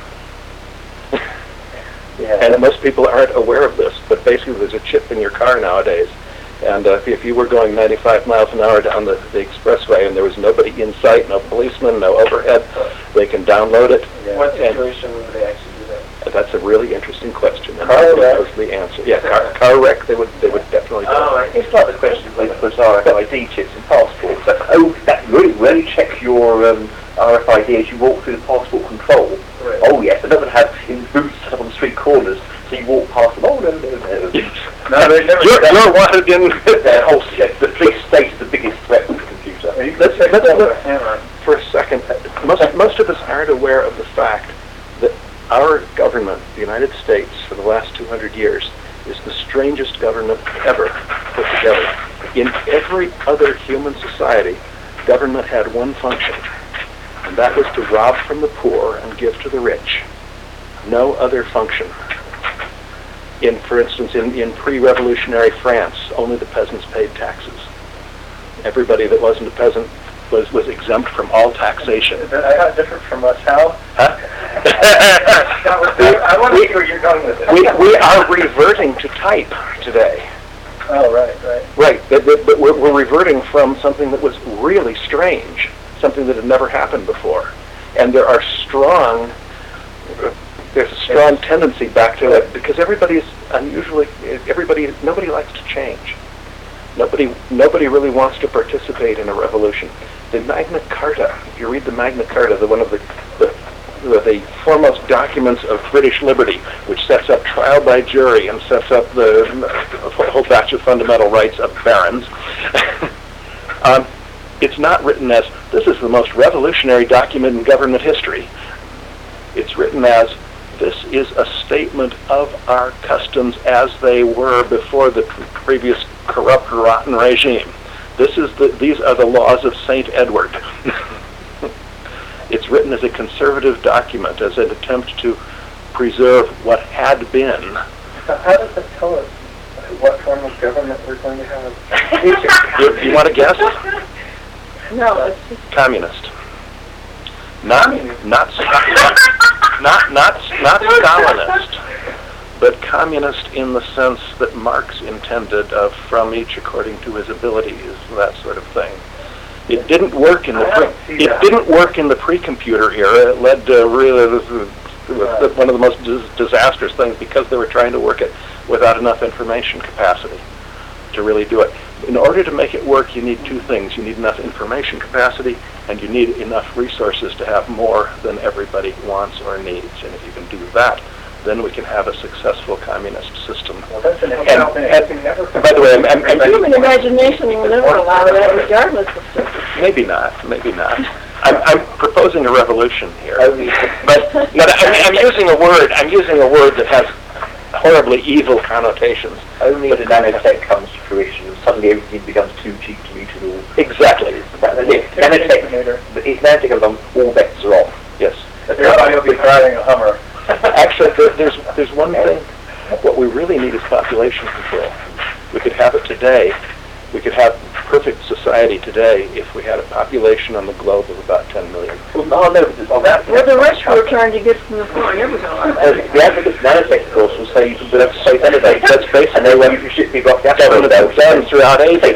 [SPEAKER 8] Yeah. And most people aren't aware of this, but basically there's a chip in your car nowadays. And uh, if you were going ninety-five miles an hour down the, the expressway and there was nobody in sight, no policeman, no overhead, they can download it.
[SPEAKER 10] Yeah. What situation would they actually do that?
[SPEAKER 8] That's a really interesting question. And
[SPEAKER 10] car
[SPEAKER 8] wreck was the answer. Yeah, car, car wreck, they would they would definitely do
[SPEAKER 5] oh, it. It's like the question they put R F I D chips in passports. So, oh, that really, really check your um, R F I D as you walk through the passport control. Right. Oh yes, another one had in booths set up on the street corners, so you walk past them. Oh no, no, no.
[SPEAKER 8] No, they never. You're, you're wanted in.
[SPEAKER 5] Their whole set. The police state is the biggest threat to the computer.
[SPEAKER 7] You let's let's look hammer
[SPEAKER 8] for a second. Most most of us aren't aware of the fact that our government, the United States, for the last two hundred years, is the strangest government ever put together. In every other human society, government had one function, and that was to rob from the poor and give to the rich. No other function. In, for instance, in, in pre-revolutionary France, only the peasants paid taxes. Everybody that wasn't a peasant was, was exempt from all taxation.
[SPEAKER 7] Is that how different from us? How?
[SPEAKER 8] Huh?
[SPEAKER 7] I want to see where you're going with this.
[SPEAKER 8] We, we are reverting to type today.
[SPEAKER 7] Oh, right, right.
[SPEAKER 8] Right, but, but, but we're, we're reverting from something that was really strange, something that had never happened before. And there are strong, uh, there's a strong tendency back to it, because everybody's unusually, everybody, nobody likes to change. Nobody, nobody really wants to participate in a revolution. The Magna Carta, if you read the Magna Carta, the one of the, the The, the foremost documents of British liberty, which sets up trial by jury and sets up the a whole batch of fundamental rights of barons. um, it's not written as, this is the most revolutionary document in government history. It's written as, this is a statement of our customs as they were before the previous corrupt, rotten regime. This is the, these are the laws of Saint Edward. It's written as a conservative document, as an attempt to preserve what had been.
[SPEAKER 7] So how does it tell us what form of government we're going to have?
[SPEAKER 8] you, you want to guess?
[SPEAKER 4] No, it's just
[SPEAKER 8] Communist. Not, not, not, not, not Stalinist, but communist in the sense that Marx intended of from each according to his abilities, that sort of thing. It didn't work in the pre- it didn't work in the pre-computer era. It led to really uh, one of the most dis- disastrous things because they were trying to work it without enough information capacity to really do it. In order to make it work, you need two things. You need enough information capacity, and you need enough resources to have more than everybody wants or needs. And if you can do that, then we can have a successful communist system.
[SPEAKER 7] Well, that's an
[SPEAKER 8] and, and,
[SPEAKER 7] and, never
[SPEAKER 8] by the way, I'm, I'm, I'm
[SPEAKER 4] human imagination will never allow that, regardless of stuff.
[SPEAKER 8] Maybe not. Maybe not. I'm, I'm proposing a revolution here, but, but I'm, I'm using a word. I'm using a word that has horribly evil connotations.
[SPEAKER 5] Only the nanotech comes to fruition, suddenly everything becomes too cheap to eat at all.
[SPEAKER 8] Exactly.
[SPEAKER 5] That's it. Nanotech, but if nanotech comes along, all bets are off.
[SPEAKER 8] Yes.
[SPEAKER 7] Everybody will be driving a Hummer.
[SPEAKER 8] Actually, there, there's there's one thing. What we really need is population control. We could have it today. We could have perfect society today if we had a population on the globe of about ten million.
[SPEAKER 5] Well, no, no, on that.
[SPEAKER 4] Well, the rich were trying to get from the poor never go on.
[SPEAKER 5] Uh, the advocates of nanotech, of course, will say you can build up space anyway. That's basically, and they want you to ship people off gas.
[SPEAKER 8] Done throughout Asia.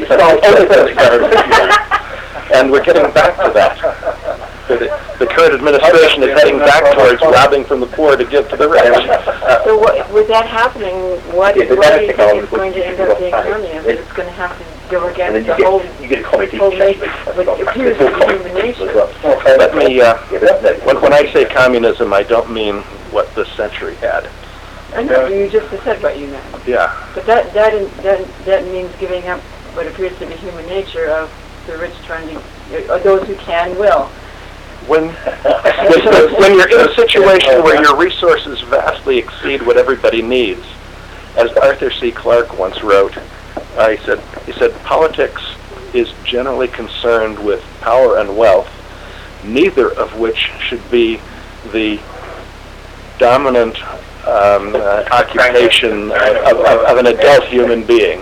[SPEAKER 8] And we're getting back to that. The, the current administration is heading back towards robbing from the poor to give to the rich.
[SPEAKER 4] So what, with that happening, what,
[SPEAKER 5] Yeah, the
[SPEAKER 4] what do you think
[SPEAKER 5] nanotechnology
[SPEAKER 4] is going to end up being done there? That it's going to have to go
[SPEAKER 5] And
[SPEAKER 4] against
[SPEAKER 5] then
[SPEAKER 4] the
[SPEAKER 5] you get,
[SPEAKER 4] whole,
[SPEAKER 5] you get a comedy
[SPEAKER 4] whole nature,
[SPEAKER 5] teacher.
[SPEAKER 4] what appears to be human nature.
[SPEAKER 8] Let me, uh, when, when I say communism, I don't mean what this century had.
[SPEAKER 4] I know, you just said what you meant.
[SPEAKER 8] Yeah.
[SPEAKER 4] But that, that, that, that means giving up what appears to be human nature of the rich trying to, or those who can will.
[SPEAKER 8] When, when, when you're in a situation where your resources vastly exceed what everybody needs, as Arthur C. Clarke once wrote, uh, he said, he said, politics is generally concerned with power and wealth, neither of which should be the dominant um, uh, occupation of, of, of an adult human being.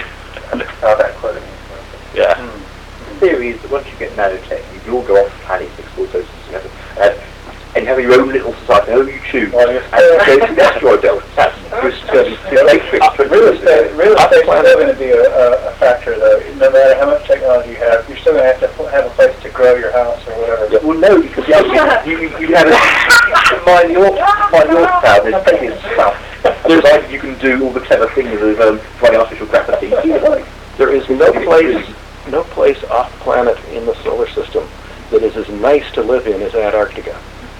[SPEAKER 8] Yeah.
[SPEAKER 5] The theory is that once you get nanotech, you all go off planets, explore those together, and, and you have your own little society, who you choose,
[SPEAKER 7] Well, yes.
[SPEAKER 5] and you go to the asteroid belt. That's just um, the matrix.
[SPEAKER 7] Real estate, real estate's still going to be a, a, a factor, though. No matter how much technology you have, you're still going to have to have a place to grow your house or whatever.
[SPEAKER 5] Yeah, well, no, because you, you, you, you have a mine your mine your town. There's plenty of stuff. There's like you can do all the clever things of um, running artificial gravity.
[SPEAKER 8] There is no place, no place off planet in the solar system that that is as nice to live in as Antarctica.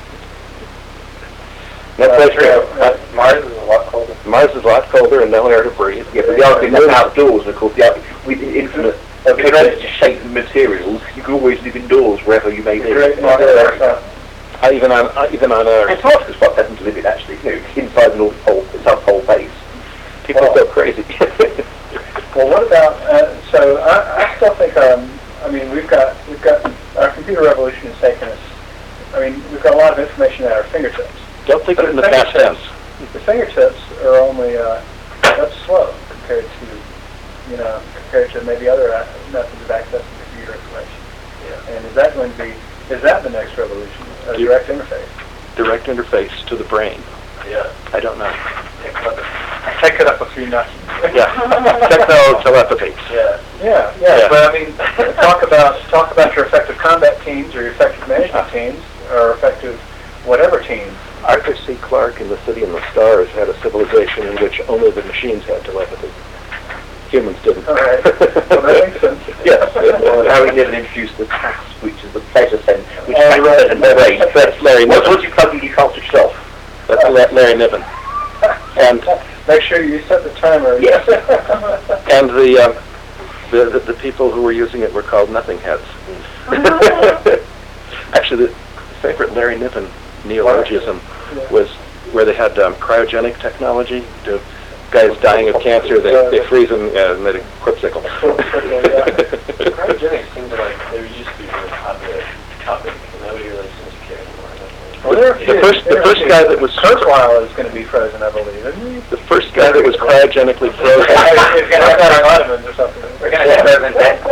[SPEAKER 8] No
[SPEAKER 6] Uh,
[SPEAKER 8] place
[SPEAKER 6] true.
[SPEAKER 8] to-
[SPEAKER 6] Uh, Mars is a lot colder.
[SPEAKER 8] Mars is a lot colder and no air to breathe.
[SPEAKER 5] Yeah, but the other thing that's outdoors, of course, the other, with the infinite ability to shape the materials, you can always live indoors wherever you may be.
[SPEAKER 7] Great.
[SPEAKER 5] Like America.
[SPEAKER 8] Uh, even on uh, even on Earth.
[SPEAKER 5] Antarctica's quite pleasant to live in, actually. You know, inside the North Pole, the South Pole base.
[SPEAKER 8] People
[SPEAKER 7] Well-
[SPEAKER 8] go crazy.
[SPEAKER 7] Well, what about, uh, so I, I still think, um, I mean, we've got, we've got, our computer revolution has taken us, I mean, we've got a lot of information at our fingertips.
[SPEAKER 8] Don't think
[SPEAKER 7] But
[SPEAKER 8] of it in
[SPEAKER 7] the
[SPEAKER 8] the past tense.
[SPEAKER 7] fingertips- The fingertips are only, uh, that's slow compared to, you know, compared to maybe other uh, methods of accessing computer information. Yeah. And is that going to be, is that the next revolution, a
[SPEAKER 8] You-
[SPEAKER 7] direct interface?
[SPEAKER 8] Direct interface to the brain.
[SPEAKER 7] Yeah.
[SPEAKER 8] I don't know.
[SPEAKER 7] Take it up a few notches.
[SPEAKER 8] Yeah. Techno-telepathy.
[SPEAKER 7] Yeah, yeah, yeah,
[SPEAKER 8] Yeah.
[SPEAKER 7] but I mean, talk about, talk about your effective combat teams, or your effective management teams, or effective whatever teams.
[SPEAKER 8] Arthur C. Clarke in The City in the Stars had a civilization in which only the machines had telepathy. Humans didn't.
[SPEAKER 7] All right. Well, that makes sense.
[SPEAKER 8] Yes.
[SPEAKER 5] Well, Harry Niven introduced the T A S, which is the pleasure center, which
[SPEAKER 7] Oh,
[SPEAKER 5] is
[SPEAKER 7] right.
[SPEAKER 5] and the brain.
[SPEAKER 8] That's Larry
[SPEAKER 5] Once,
[SPEAKER 8] Niven.
[SPEAKER 5] once you plug in, you can't switch it off.
[SPEAKER 8] That's La- Larry Niven. And
[SPEAKER 7] Make sure you set the timer.
[SPEAKER 5] Yes.
[SPEAKER 8] and the, um, the, the the people who were using it were called nothing heads. Actually, the favorite Larry Niven neologism was where they had um, cryogenic technology. To guys dying of cancer, they, they freeze them uh, and they quipsicle.
[SPEAKER 10] Cryogenics seems like they used to be really popular topic, and nobody really seems to care anymore.
[SPEAKER 7] Well, there are a
[SPEAKER 8] The
[SPEAKER 7] few-
[SPEAKER 8] first- the
[SPEAKER 7] there are a
[SPEAKER 8] first
[SPEAKER 7] few.
[SPEAKER 8] guy that was-
[SPEAKER 7] Kurzweil is going to be frozen, I believe, isn't he?
[SPEAKER 8] The first guy that was cryogenically
[SPEAKER 7] He's
[SPEAKER 8] frozen.
[SPEAKER 7] going to have vitamins or something.
[SPEAKER 6] We're going to have President that.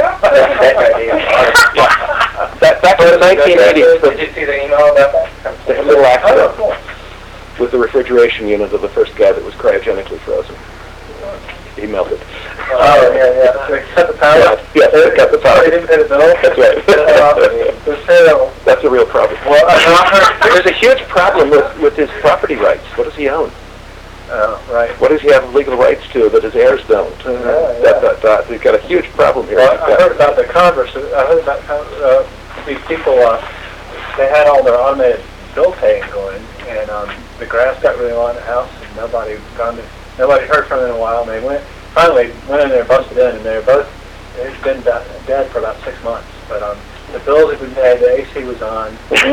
[SPEAKER 8] Back, back in the nineteen eighties,
[SPEAKER 6] Did you see the email about that?
[SPEAKER 8] they had a little
[SPEAKER 7] Oh,
[SPEAKER 8] accident
[SPEAKER 7] cool.
[SPEAKER 8] with the refrigeration unit of the first guy that was cryogenically frozen. He melted.
[SPEAKER 7] Oh, yeah, yeah. So they cut the power?
[SPEAKER 8] Yeah, yes, they cut the power.
[SPEAKER 7] They didn't pay the bill?
[SPEAKER 8] That's right.
[SPEAKER 7] It's terrible.
[SPEAKER 8] That's a real problem.
[SPEAKER 7] Well, I
[SPEAKER 8] There's a huge problem with, with his property rights. What does he own?
[SPEAKER 7] Oh, right.
[SPEAKER 8] What does he have legal rights to that his heirs don't? Uh,
[SPEAKER 7] yeah.
[SPEAKER 8] Dot, dot, dot. We've got a huge problem here.
[SPEAKER 7] Well, I heard about the converse. I heard about uh, these people. Uh, they had all their automated bill paying going, and um, the grass got really low in the house, and nobody found it. Nobody heard from them in a while. And they went finally went in there, busted in, and they were both. They'd been da- dead for about six months, but um, the bills had been paid. The A C was on.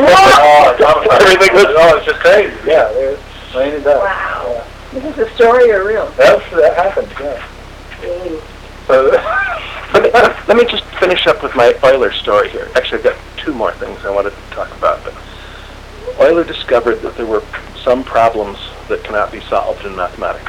[SPEAKER 7] oh,
[SPEAKER 8] Everything was-
[SPEAKER 7] Oh, it's just crazy. Yeah, they were laying it down.
[SPEAKER 4] Wow.
[SPEAKER 7] Yeah.
[SPEAKER 4] This is a story or real?
[SPEAKER 7] That's that happened. Yeah.
[SPEAKER 4] Mm.
[SPEAKER 7] So.
[SPEAKER 8] Let me, let me just finish up with my Euler story here. Actually, I've got two more things I wanted to talk about. But Euler discovered that there were some problems that cannot be solved in mathematics.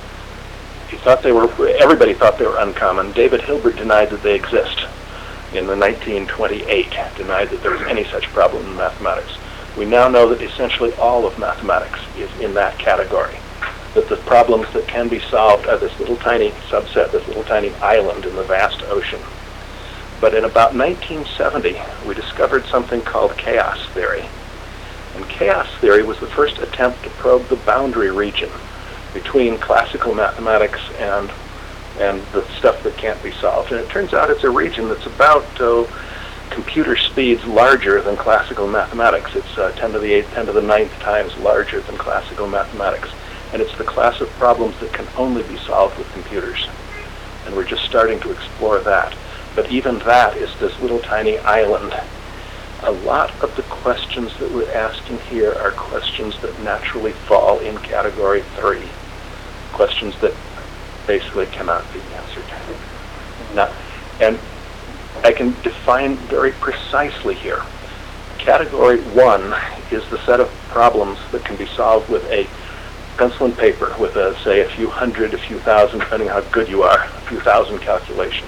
[SPEAKER 8] He thought they were, everybody thought they were uncommon. David Hilbert denied that they exist in the nineteen twenty-eight, denied that there was any such problem in mathematics. We now know that essentially all of mathematics is in that category. That the problems that can be solved are this little tiny subset, this little tiny island in the vast ocean. But in about nineteen seventy, we discovered something called chaos theory. And chaos theory was the first attempt to probe the boundary region between classical mathematics and and the stuff that can't be solved. And it turns out it's a region that's about uh, computer speeds larger than classical mathematics. It's uh, ten to the eighth, ten to the ninth times larger than classical mathematics. And it's the class of problems that can only be solved with computers. And we're just starting to explore that. But even that is this little tiny island. A lot of the questions that we're asking here are questions that naturally fall in category three. Questions that basically cannot be answered. Now, and I can define very precisely here. Category one is the set of problems that can be solved with a pencil and paper, with a, say, a few hundred, a few thousand, depending on how good you are, a few thousand calculations.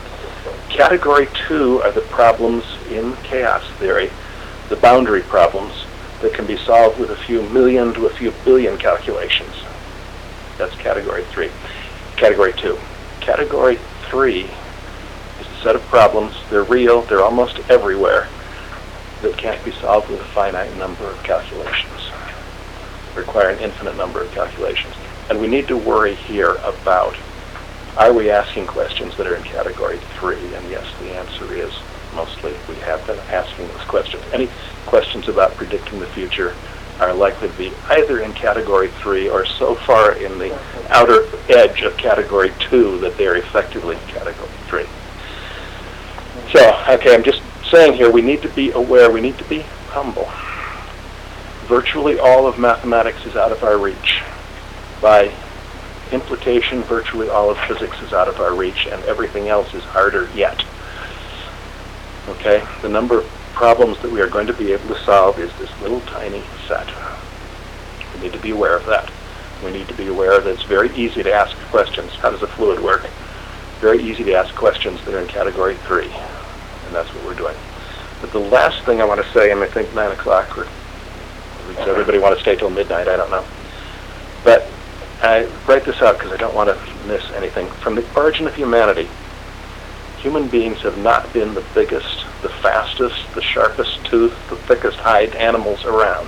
[SPEAKER 8] Category two are the problems in chaos theory, the boundary problems that can be solved with a few million to a few billion calculations. That's category three. Category two. Category three is a set of problems, they're real, they're almost everywhere, that can't be solved with a finite number of calculations. Require an infinite number of calculations. And we need to worry here about, are we asking questions that are in category three? And yes, the answer is mostly. We have been asking those questions. Any questions about predicting the future are likely to be either in category three or so far in the outer edge of category two that they're effectively category three. So, okay, I'm just saying here, we need to be aware, we need to be humble. Virtually all of mathematics is out of our reach. By implication, virtually all of physics is out of our reach, and everything else is harder yet. Okay, the number of problems that we are going to be able to solve is this little tiny set. We need to be aware of that. We need to be aware that it's very easy to ask questions. How does a fluid work? Very easy to ask questions that are in category three, and that's what we're doing. But the last thing I want to say, and I think nine o'clock, or does everybody want to stay till midnight? I don't know. But I write this out because I don't want to miss anything. From the origin of humanity, human beings have not been the biggest, the fastest, the sharpest tooth, the thickest hide animals around.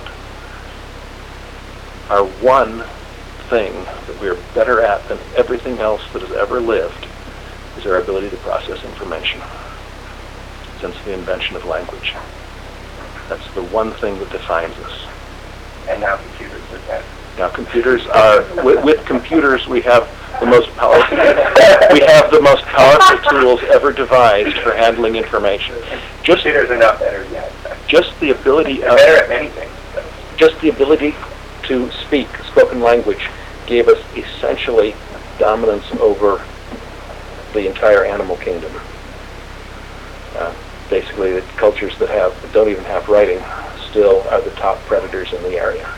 [SPEAKER 8] Our one thing that we are better at than everything else that has ever lived is our ability to process information since the invention of language. That's the one thing that defines us.
[SPEAKER 6] And now computers are that.
[SPEAKER 8] Now computers are, with, with computers we have the most powerful, we have the most powerful tools ever devised for handling information. Just,
[SPEAKER 6] computers are not better yet.
[SPEAKER 8] Just the ability
[SPEAKER 6] They're
[SPEAKER 8] of,
[SPEAKER 6] better at many things. So.
[SPEAKER 8] just the ability to speak spoken language gave us essentially dominance over the entire animal kingdom. Uh, basically, the cultures that have that don't even have writing still are the top predators in the area.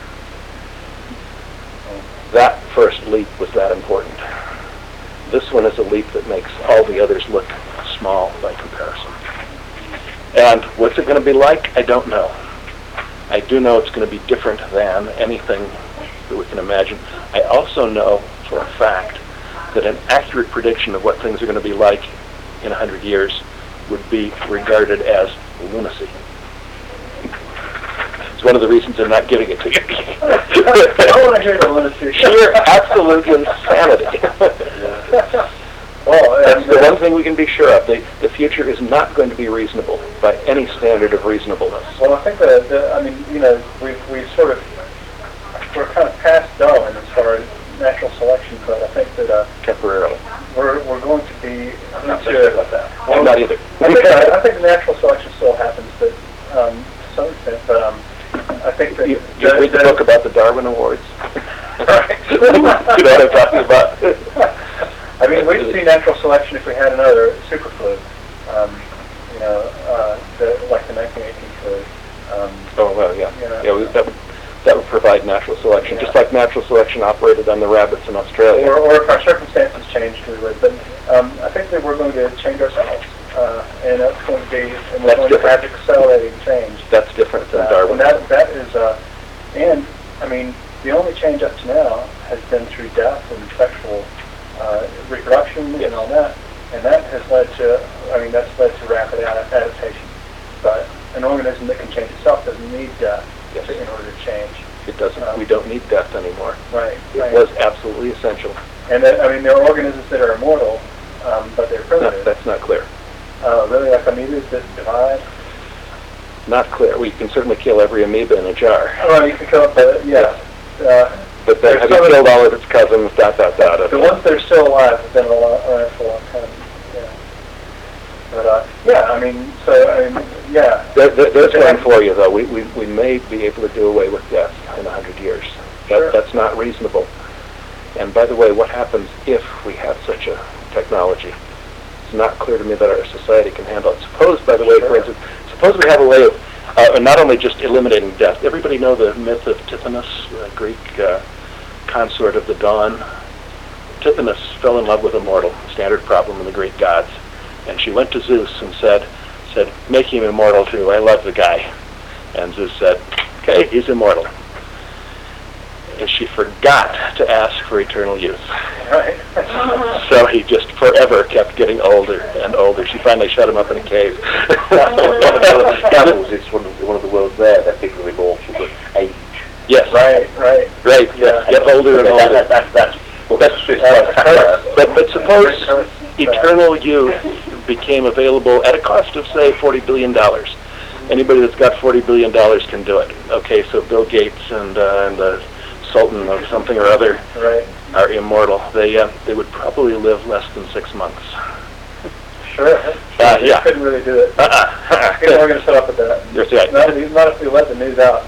[SPEAKER 8] That first leap was that important. This one is a leap that makes all the others look small by comparison. And what's it going to be like? I don't know. I do know it's going to be different than anything that we can imagine. I also know for a fact that an accurate prediction of what things are going to be like in a hundred years would be regarded as lunacy. It's one of the reasons I'm not giving it to you.
[SPEAKER 7] I want to hear the lunacy.
[SPEAKER 8] Sheer absolute insanity.
[SPEAKER 7] Well,
[SPEAKER 8] that's the one thing we can be sure of. The, the future is not going to be reasonable by any standard of reasonableness.
[SPEAKER 7] Well, I think that, the, I mean, you know, we've, we've sort of, we're kind of past Darwin as far as natural selection, but I think that uh,
[SPEAKER 8] temporarily
[SPEAKER 7] we're we're going to be.
[SPEAKER 8] I'm not so sure about that. Well, I'm not either.
[SPEAKER 7] I think, uh, I think the natural selection still happens, but um, to some extent. But um, I think that
[SPEAKER 8] you, you read the, the book about the Darwin Awards.
[SPEAKER 7] Right.
[SPEAKER 8] You know what I'm talking about.
[SPEAKER 7] I mean, we'd see natural selection if we had another superflu. Um, you know, uh, the, like the nineteen eighteen flu. Um,
[SPEAKER 8] oh well, yeah,
[SPEAKER 7] you know,
[SPEAKER 8] yeah. We, that, that would provide natural selection,
[SPEAKER 7] yeah.
[SPEAKER 8] just like natural selection operated on the rabbits in Australia.
[SPEAKER 7] Or, or if our circumstances changed, we would. But um, I think that we're going to change ourselves, uh, and that's going to be, and we're
[SPEAKER 8] That's
[SPEAKER 7] going
[SPEAKER 8] different.
[SPEAKER 7] to have accelerating change.
[SPEAKER 8] That's different than
[SPEAKER 7] Uh,
[SPEAKER 8] Darwin.
[SPEAKER 7] and that that is, uh, and I mean, the only change up to now has been through death and sexual uh, reproduction
[SPEAKER 8] Yes.
[SPEAKER 7] and all that, and that has led to, I mean, that's led to rapid ad- adaptation. But an organism that can change itself doesn't need death
[SPEAKER 8] Yes.
[SPEAKER 7] to, in order to change.
[SPEAKER 8] It doesn't.
[SPEAKER 7] Um,
[SPEAKER 8] we don't need death anymore.
[SPEAKER 7] Right.
[SPEAKER 8] It
[SPEAKER 7] right.
[SPEAKER 8] was absolutely essential.
[SPEAKER 7] And uh, I mean, there are organisms that are immortal, um, but they're
[SPEAKER 8] No,
[SPEAKER 7] primitive.
[SPEAKER 8] that's not clear.
[SPEAKER 7] Uh, really, like amoebas that divide.
[SPEAKER 8] Not clear. We can certainly kill every amoeba in a jar.
[SPEAKER 7] Oh, you can kill it, but yes. Uh,
[SPEAKER 8] But then, have you killed all of its cousins? Dot dot dot.
[SPEAKER 7] the ones that are still alive have been alive, around for a long time. Yeah. But uh, yeah, I mean, so I mean, yeah.
[SPEAKER 8] There, there, there's one for you, though. We, we we may be able to do away with death in a hundred years. That,
[SPEAKER 7] Sure.
[SPEAKER 8] That's not reasonable. And by the way, what happens if we have such a technology? It's not clear to me that our society can handle it. Suppose, by the way, for instance, suppose we have a way of uh, not only just eliminating death. Everybody know the myth of Tithonus, the Greek uh, consort of the dawn. Tithonus fell in love with a mortal, standard problem in the Greek gods. And she went to Zeus and said, said, make him immortal too. I love the guy. And Zeus said, okay, he's immortal. And she forgot to ask for eternal youth.
[SPEAKER 7] Right.
[SPEAKER 8] So he just forever kept getting older and older. She finally shut him up in a cave.
[SPEAKER 5] Camels is one of, one of the world's there, they're bigger immortal, but age.
[SPEAKER 8] Yes.
[SPEAKER 7] Right. Right.
[SPEAKER 8] Right.
[SPEAKER 7] Yeah.
[SPEAKER 8] Get older and
[SPEAKER 5] That,
[SPEAKER 8] older.
[SPEAKER 5] that, that, that's, well, that's,
[SPEAKER 8] But, but, but suppose eternal youth became available at a cost of, say, forty billion dollars. Anybody that's got forty billion dollars can do it. Okay, so Bill Gates and, uh, and the Sultan of something or other
[SPEAKER 7] Right.
[SPEAKER 8] are immortal. They uh, they would probably live less than six months.
[SPEAKER 7] Sure.
[SPEAKER 8] Uh,
[SPEAKER 7] You
[SPEAKER 8] yeah.
[SPEAKER 7] couldn't really do it.
[SPEAKER 8] Uh-uh.
[SPEAKER 7] People are going to set up with that.
[SPEAKER 8] That's right.
[SPEAKER 7] Not if, not if we let the news out.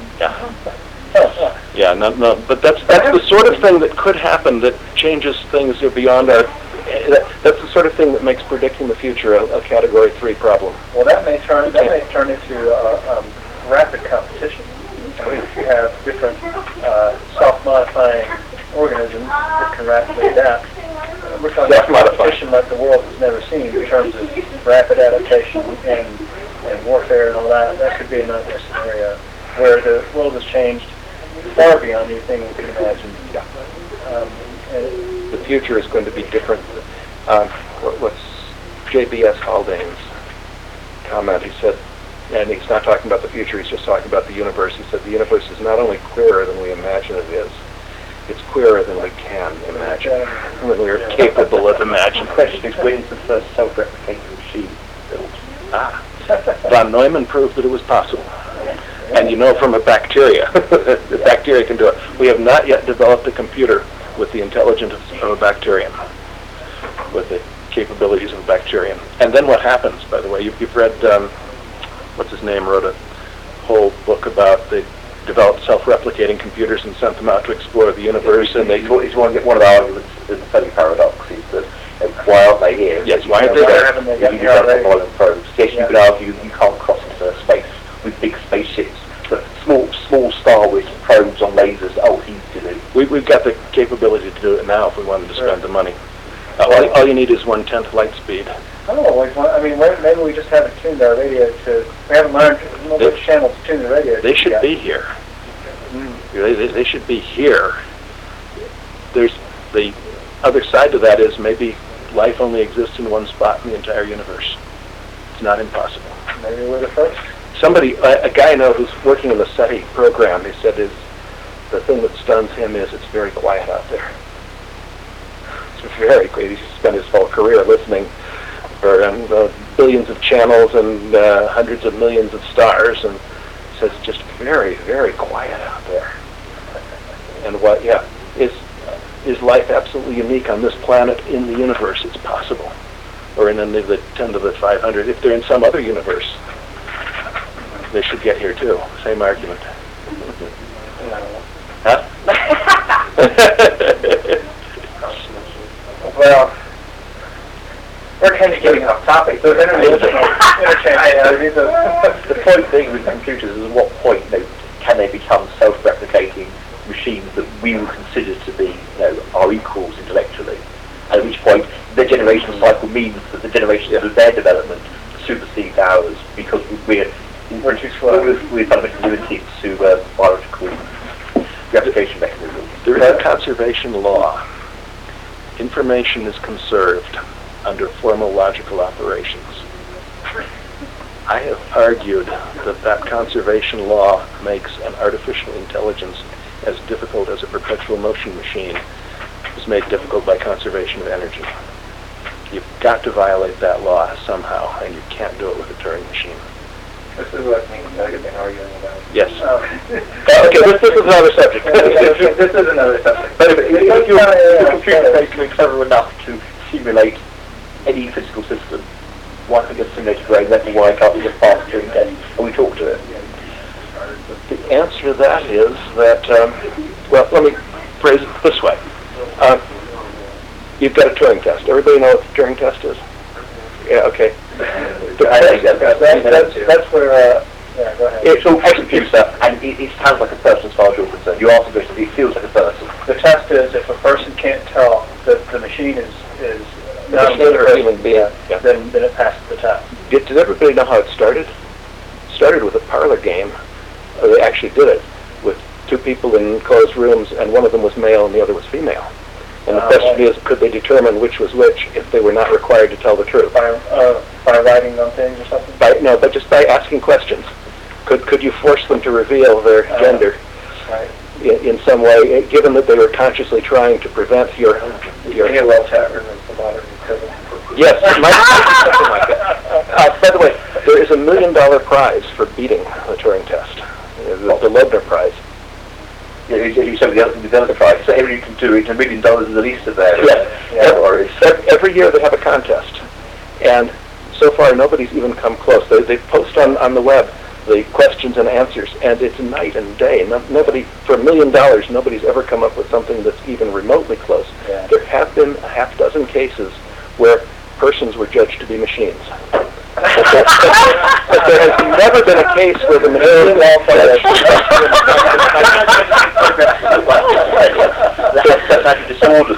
[SPEAKER 8] Yeah. Yeah, no, no, but that's that's the sort of thing that could happen that changes things beyond our. That, that's the sort of thing that makes predicting the future a, a Category Three problem.
[SPEAKER 7] Well, that may turn that may turn into uh, um, rapid competition. If you have different uh, self-modifying organisms that can rapidly adapt, uh, we're talking about competition like the world has never seen in terms of rapid adaptation and and warfare and all that. That could be another scenario where the world has changed far beyond anything we could imagine.
[SPEAKER 8] Yeah.
[SPEAKER 7] Um, and
[SPEAKER 8] The future is going to be different. Um, what, what's J B S Haldane's comment? He said, and he's not talking about the future, he's just talking about the universe. He said the universe is not only queerer than we imagine it is, it's queerer than we can imagine, than we're capable of imagining.
[SPEAKER 5] The question is, when is the first self-replicating machine built?
[SPEAKER 8] Ah, von Neumann proved that it was possible. And you know from a bacteria, the bacteria can do it. We have not yet developed a computer with the intelligence of a bacterium, with the capabilities of a bacterium. And then what happens, by the way, you've, you've read, um, what's his name, wrote a whole book about the developed self-replicating computers and sent them out to explore the universe, and they...
[SPEAKER 5] It's one, one of the arguments is the Fermi paradox, is that uh, why aren't they here?
[SPEAKER 8] Yes, why aren't
[SPEAKER 5] you
[SPEAKER 8] they
[SPEAKER 5] know,
[SPEAKER 8] there?
[SPEAKER 7] haven't they
[SPEAKER 5] If
[SPEAKER 7] got
[SPEAKER 5] you
[SPEAKER 7] here
[SPEAKER 5] develop
[SPEAKER 7] already?
[SPEAKER 5] violent probes, yes, you could argue you can't cross into space with big spaceships, but small small Star with probes on lasers, oh, he's to do.
[SPEAKER 8] We, we've got the capability to do it now if we wanted to spend the money. Uh, all, all you need is one-tenth light speed.
[SPEAKER 7] I don't know. Like, I mean, maybe we just haven't tuned our radio to. We haven't learned know which channel to tune the radio.
[SPEAKER 8] They should
[SPEAKER 7] yet.
[SPEAKER 8] be here. They, they, they should be here. There's the other side to that is maybe life only exists in one spot in the entire universe. It's not impossible.
[SPEAKER 7] Maybe we're the first.
[SPEAKER 8] Somebody, a, a guy I know who's working in the SETI program, he said is the thing that stuns him is it's very quiet out there. It's very quiet. He's spent his whole career listening for um, uh, billions of channels and uh, hundreds of millions of stars, and says it's just very, very quiet out there. And what, yeah, is is life absolutely unique on this planet in the universe? It's possible. Or in any of the ten to the five hundred. If they're in some other universe, they should get here too. Same argument. Huh?
[SPEAKER 7] Well, we're kind of getting off topic. So interchange.
[SPEAKER 5] The point being with computers is at what point, you know, can they become self-replicating machines that we would consider to be, you know, our equals intellectually? At which point, the generational cycle means that the generations of their development supersedes ours because we're we're too slow. We're fundamentally limited to uh, biological replication mechanisms.
[SPEAKER 8] There is a conservation law. Information is conserved under formal logical operations. I have argued that that conservation law makes an artificial intelligence as difficult as a perpetual motion machine is made difficult by conservation of energy. You've got to violate that law somehow, and you can't do it with a Turing machine.
[SPEAKER 6] This is what me and Doug have been arguing about.
[SPEAKER 8] Yes.
[SPEAKER 7] Um,
[SPEAKER 8] Uh, okay, this, this is another subject.
[SPEAKER 6] This is another subject.
[SPEAKER 5] But if, if, if your your computer is basically clever enough to simulate any physical system, why can't it simulate a brain? Therefore, why can't it just pass Turing test and we talk to it?
[SPEAKER 8] The answer to that is that, um, well, let me phrase it this way. Um, you've got a Turing test. Everybody know what the Turing test is? Yeah, okay. The
[SPEAKER 5] I think
[SPEAKER 8] test-
[SPEAKER 5] that's,
[SPEAKER 7] that, that's, that's where, uh, yeah, go ahead.
[SPEAKER 5] it's all a computer, and it, it sounds like a person as far as you're concerned. You ask a question, it feels like a person.
[SPEAKER 7] The test is if a person can't tell that the machine is, is not a
[SPEAKER 8] machine or a
[SPEAKER 7] person,
[SPEAKER 8] human being. Yeah.
[SPEAKER 7] then, then it passes the test.
[SPEAKER 8] Did, did everybody know how it started? It started with a parlor game. Uh, they actually did it with two people in closed rooms, and one of them was male and the other was female. And the
[SPEAKER 7] Uh,
[SPEAKER 8] question
[SPEAKER 7] right.
[SPEAKER 8] is, could they determine which was which if they were not required to tell the truth?
[SPEAKER 7] By, uh, by writing on things or something?
[SPEAKER 8] By, no, but just by asking questions. Could could you force them to reveal their
[SPEAKER 7] Uh,
[SPEAKER 8] gender
[SPEAKER 7] Right.
[SPEAKER 8] in, in some way, eh, given that they were consciously trying to prevent your your
[SPEAKER 7] A O L Tavern is the modern equivalent.
[SPEAKER 8] Yes, it might be something like that. Uh, by the way, there is a million dollar prize for beating the Turing test, uh, the, the Loebner Prize.
[SPEAKER 5] Yeah, you, you said the other, the other prize, so every you can do it, a million dollars is the least of that.
[SPEAKER 8] Yeah,
[SPEAKER 5] yeah.
[SPEAKER 8] Every, every year they have a contest, and so far nobody's even come close. They, they post on, on the web the questions and answers, and it's night and day. No, nobody, for a million dollars, nobody's ever come up with something that's even remotely close.
[SPEAKER 7] Yeah.
[SPEAKER 8] There have been a half dozen cases where persons were judged to be machines. But there, but there has never been a case where the machine
[SPEAKER 5] That's actually disorders.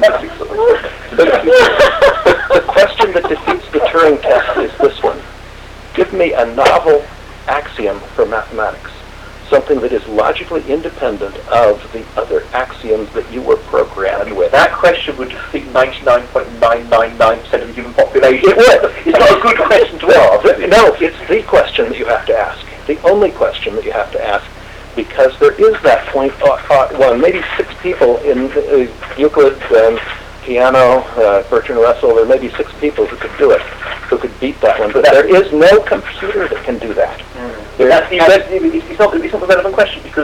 [SPEAKER 8] The question that defeats the Turing test is this one. Give me a novel axiom for mathematics, something that is logically independent of the other axioms that you were programmed with.
[SPEAKER 5] That question would defeat ninety-nine point nine nine nine percent of the human population.
[SPEAKER 8] It would.
[SPEAKER 5] It's not a good question to ask.
[SPEAKER 8] No, it's the question that you have to ask. The only question that you have to ask, because there is that point, uh, uh, one, maybe six people in uh, Euclid, um, Peano, uh, Bertrand Russell, there may be six people who could do it, who could beat that one, but there is no computer that can do that.
[SPEAKER 5] Mm. That's, that's, it's, not, it's not a relevant question, because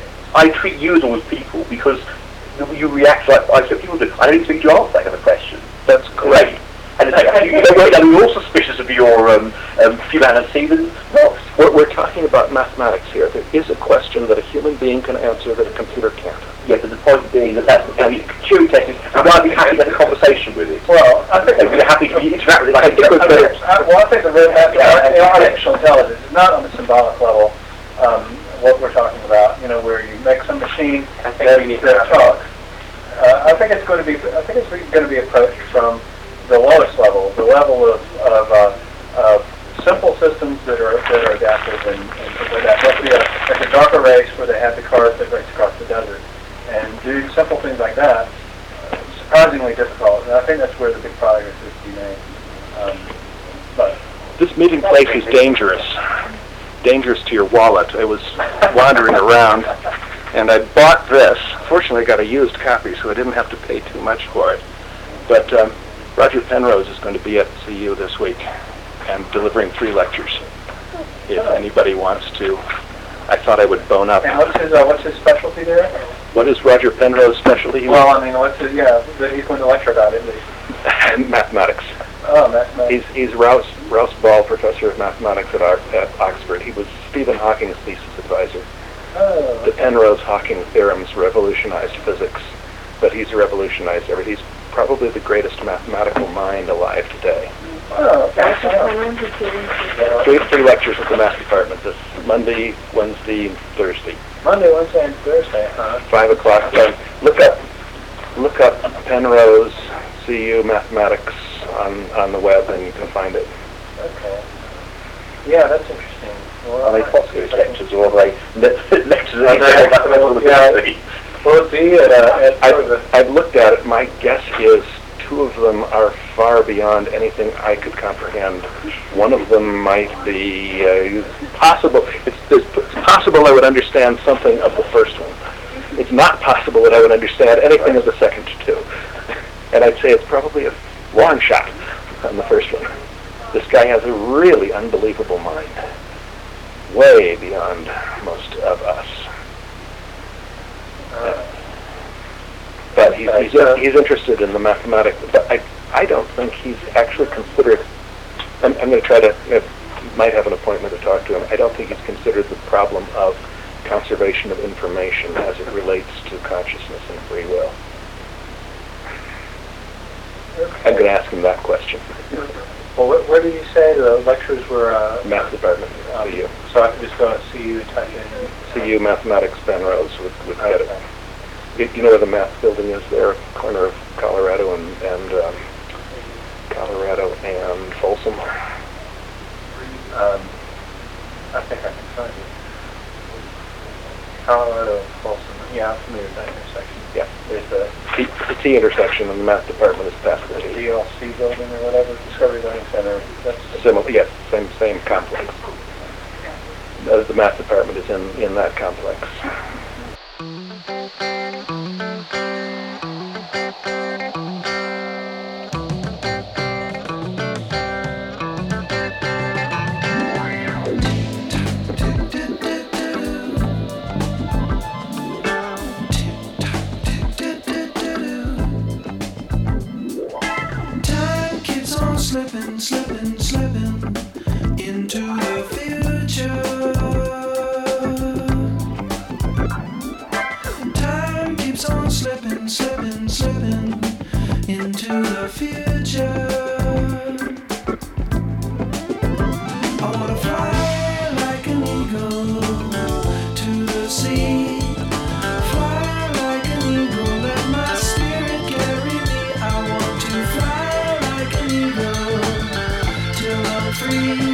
[SPEAKER 5] I treat you as always people, because you react like I expect people do. I don't expect you to answer that kind of question.
[SPEAKER 8] That's correct.
[SPEAKER 5] And it's like, you know, are we all suspicious of your um, um, humanity? Then no.
[SPEAKER 8] We're, we're talking about mathematics here. There is a question that a human being can answer that a computer can't.
[SPEAKER 5] Yeah, but the point being that that's the Turing test is, and I'd be happy to have a conversation with it.
[SPEAKER 7] Well, I think
[SPEAKER 5] I'd be happy to interact with it. Like
[SPEAKER 7] I think I mean, I, well, I think the real math, yeah, artificial intelligence is not on the symbolic level. Um, what we're talking about, you know, where you make some machine
[SPEAKER 6] I think
[SPEAKER 7] that,
[SPEAKER 6] we need
[SPEAKER 7] that talks. Uh, I think it's going to be. I think it's going to be approached from the lowest level, the level of of, uh, of simple systems that are that are adaptive and, and things like that. Let's be a, like a darker race where they have the cars that race across the desert, and do simple things like that. Uh, surprisingly difficult, and I think that's where the big progress is to be made. Um, but
[SPEAKER 8] this meeting place is dangerous. Dangerous to your wallet. I was wandering around, and I bought this. Fortunately, I got a used copy, so I didn't have to pay too much for it. But um, Roger Penrose is going to be at C U this week and delivering three lectures. If anybody wants to, I thought I would bone up.
[SPEAKER 7] And what's his uh, what's his specialty there?
[SPEAKER 8] What is Roger Penrose's specialty?
[SPEAKER 7] Well, I mean, what's his, yeah, he's going to lecture about it.
[SPEAKER 8] Mathematics.
[SPEAKER 7] Oh, mathematics.
[SPEAKER 8] He's he's Rouse Rouse Ball Professor of Mathematics at, Ar- at Oxford. He was Stephen Hawking's thesis advisor.
[SPEAKER 7] Oh.
[SPEAKER 8] The Penrose-Hawking theorems revolutionized physics, but he's revolutionized everything. He's probably the greatest mathematical mind alive today.
[SPEAKER 7] Oh, okay.
[SPEAKER 8] Three, three lectures at the math department this Monday, Wednesday, Thursday.
[SPEAKER 7] Monday, Wednesday, and Thursday, huh?
[SPEAKER 8] Five o'clock. Um, look up, look up Penrose C U Mathematics on on the web, and you can find it.
[SPEAKER 7] Okay. Yeah, that's interesting. Well,
[SPEAKER 5] are they Foster's lectures, or are they le- lectures
[SPEAKER 7] at
[SPEAKER 5] the
[SPEAKER 7] yeah. Will it be at, uh, at
[SPEAKER 8] I've, I've looked at it. My guess is two of them are far beyond anything I could comprehend. One of them might be uh, possible. It's, it's possible I would understand something of the first one. It's not possible that I would understand anything of the second two. And I'd say it's probably a long shot on the first one. This guy has a really unbelievable mind, way beyond most of us. Uh, but he's, he's, he's interested in the mathematics. But I, I don't think he's actually considered. I'm, I'm going to try to. I might have an appointment to talk to him. I don't think he's considered the problem of conservation of information as it relates to consciousness and free will. Okay. I'm going to ask him that question.
[SPEAKER 7] Well, where, where did you say the lectures were? Uh,
[SPEAKER 8] Math department,
[SPEAKER 7] um,
[SPEAKER 8] C U.
[SPEAKER 7] So I can just go to C U, type in.
[SPEAKER 8] C U Mathematics Penrose would, would get it. it. You know where the math building is there, corner of Colorado and, and um, Colorado and Folsom?
[SPEAKER 7] Um, I think I can find it. Colorado and Folsom. Yeah, I'm familiar with that intersection.
[SPEAKER 8] Yeah.
[SPEAKER 7] There's the
[SPEAKER 8] T, the T intersection, and the math department is past the T.
[SPEAKER 7] D L C building or whatever, Discovery Learning Center. That's
[SPEAKER 8] similar. Yes, same same complex. Uh, the math department is in in that complex.
[SPEAKER 2] keeps on slipping, slipping, slipping into the future. I wanna fly like an eagle to the sea. Fly like an eagle, let my spirit carry me. I want to fly like an eagle till I'm free.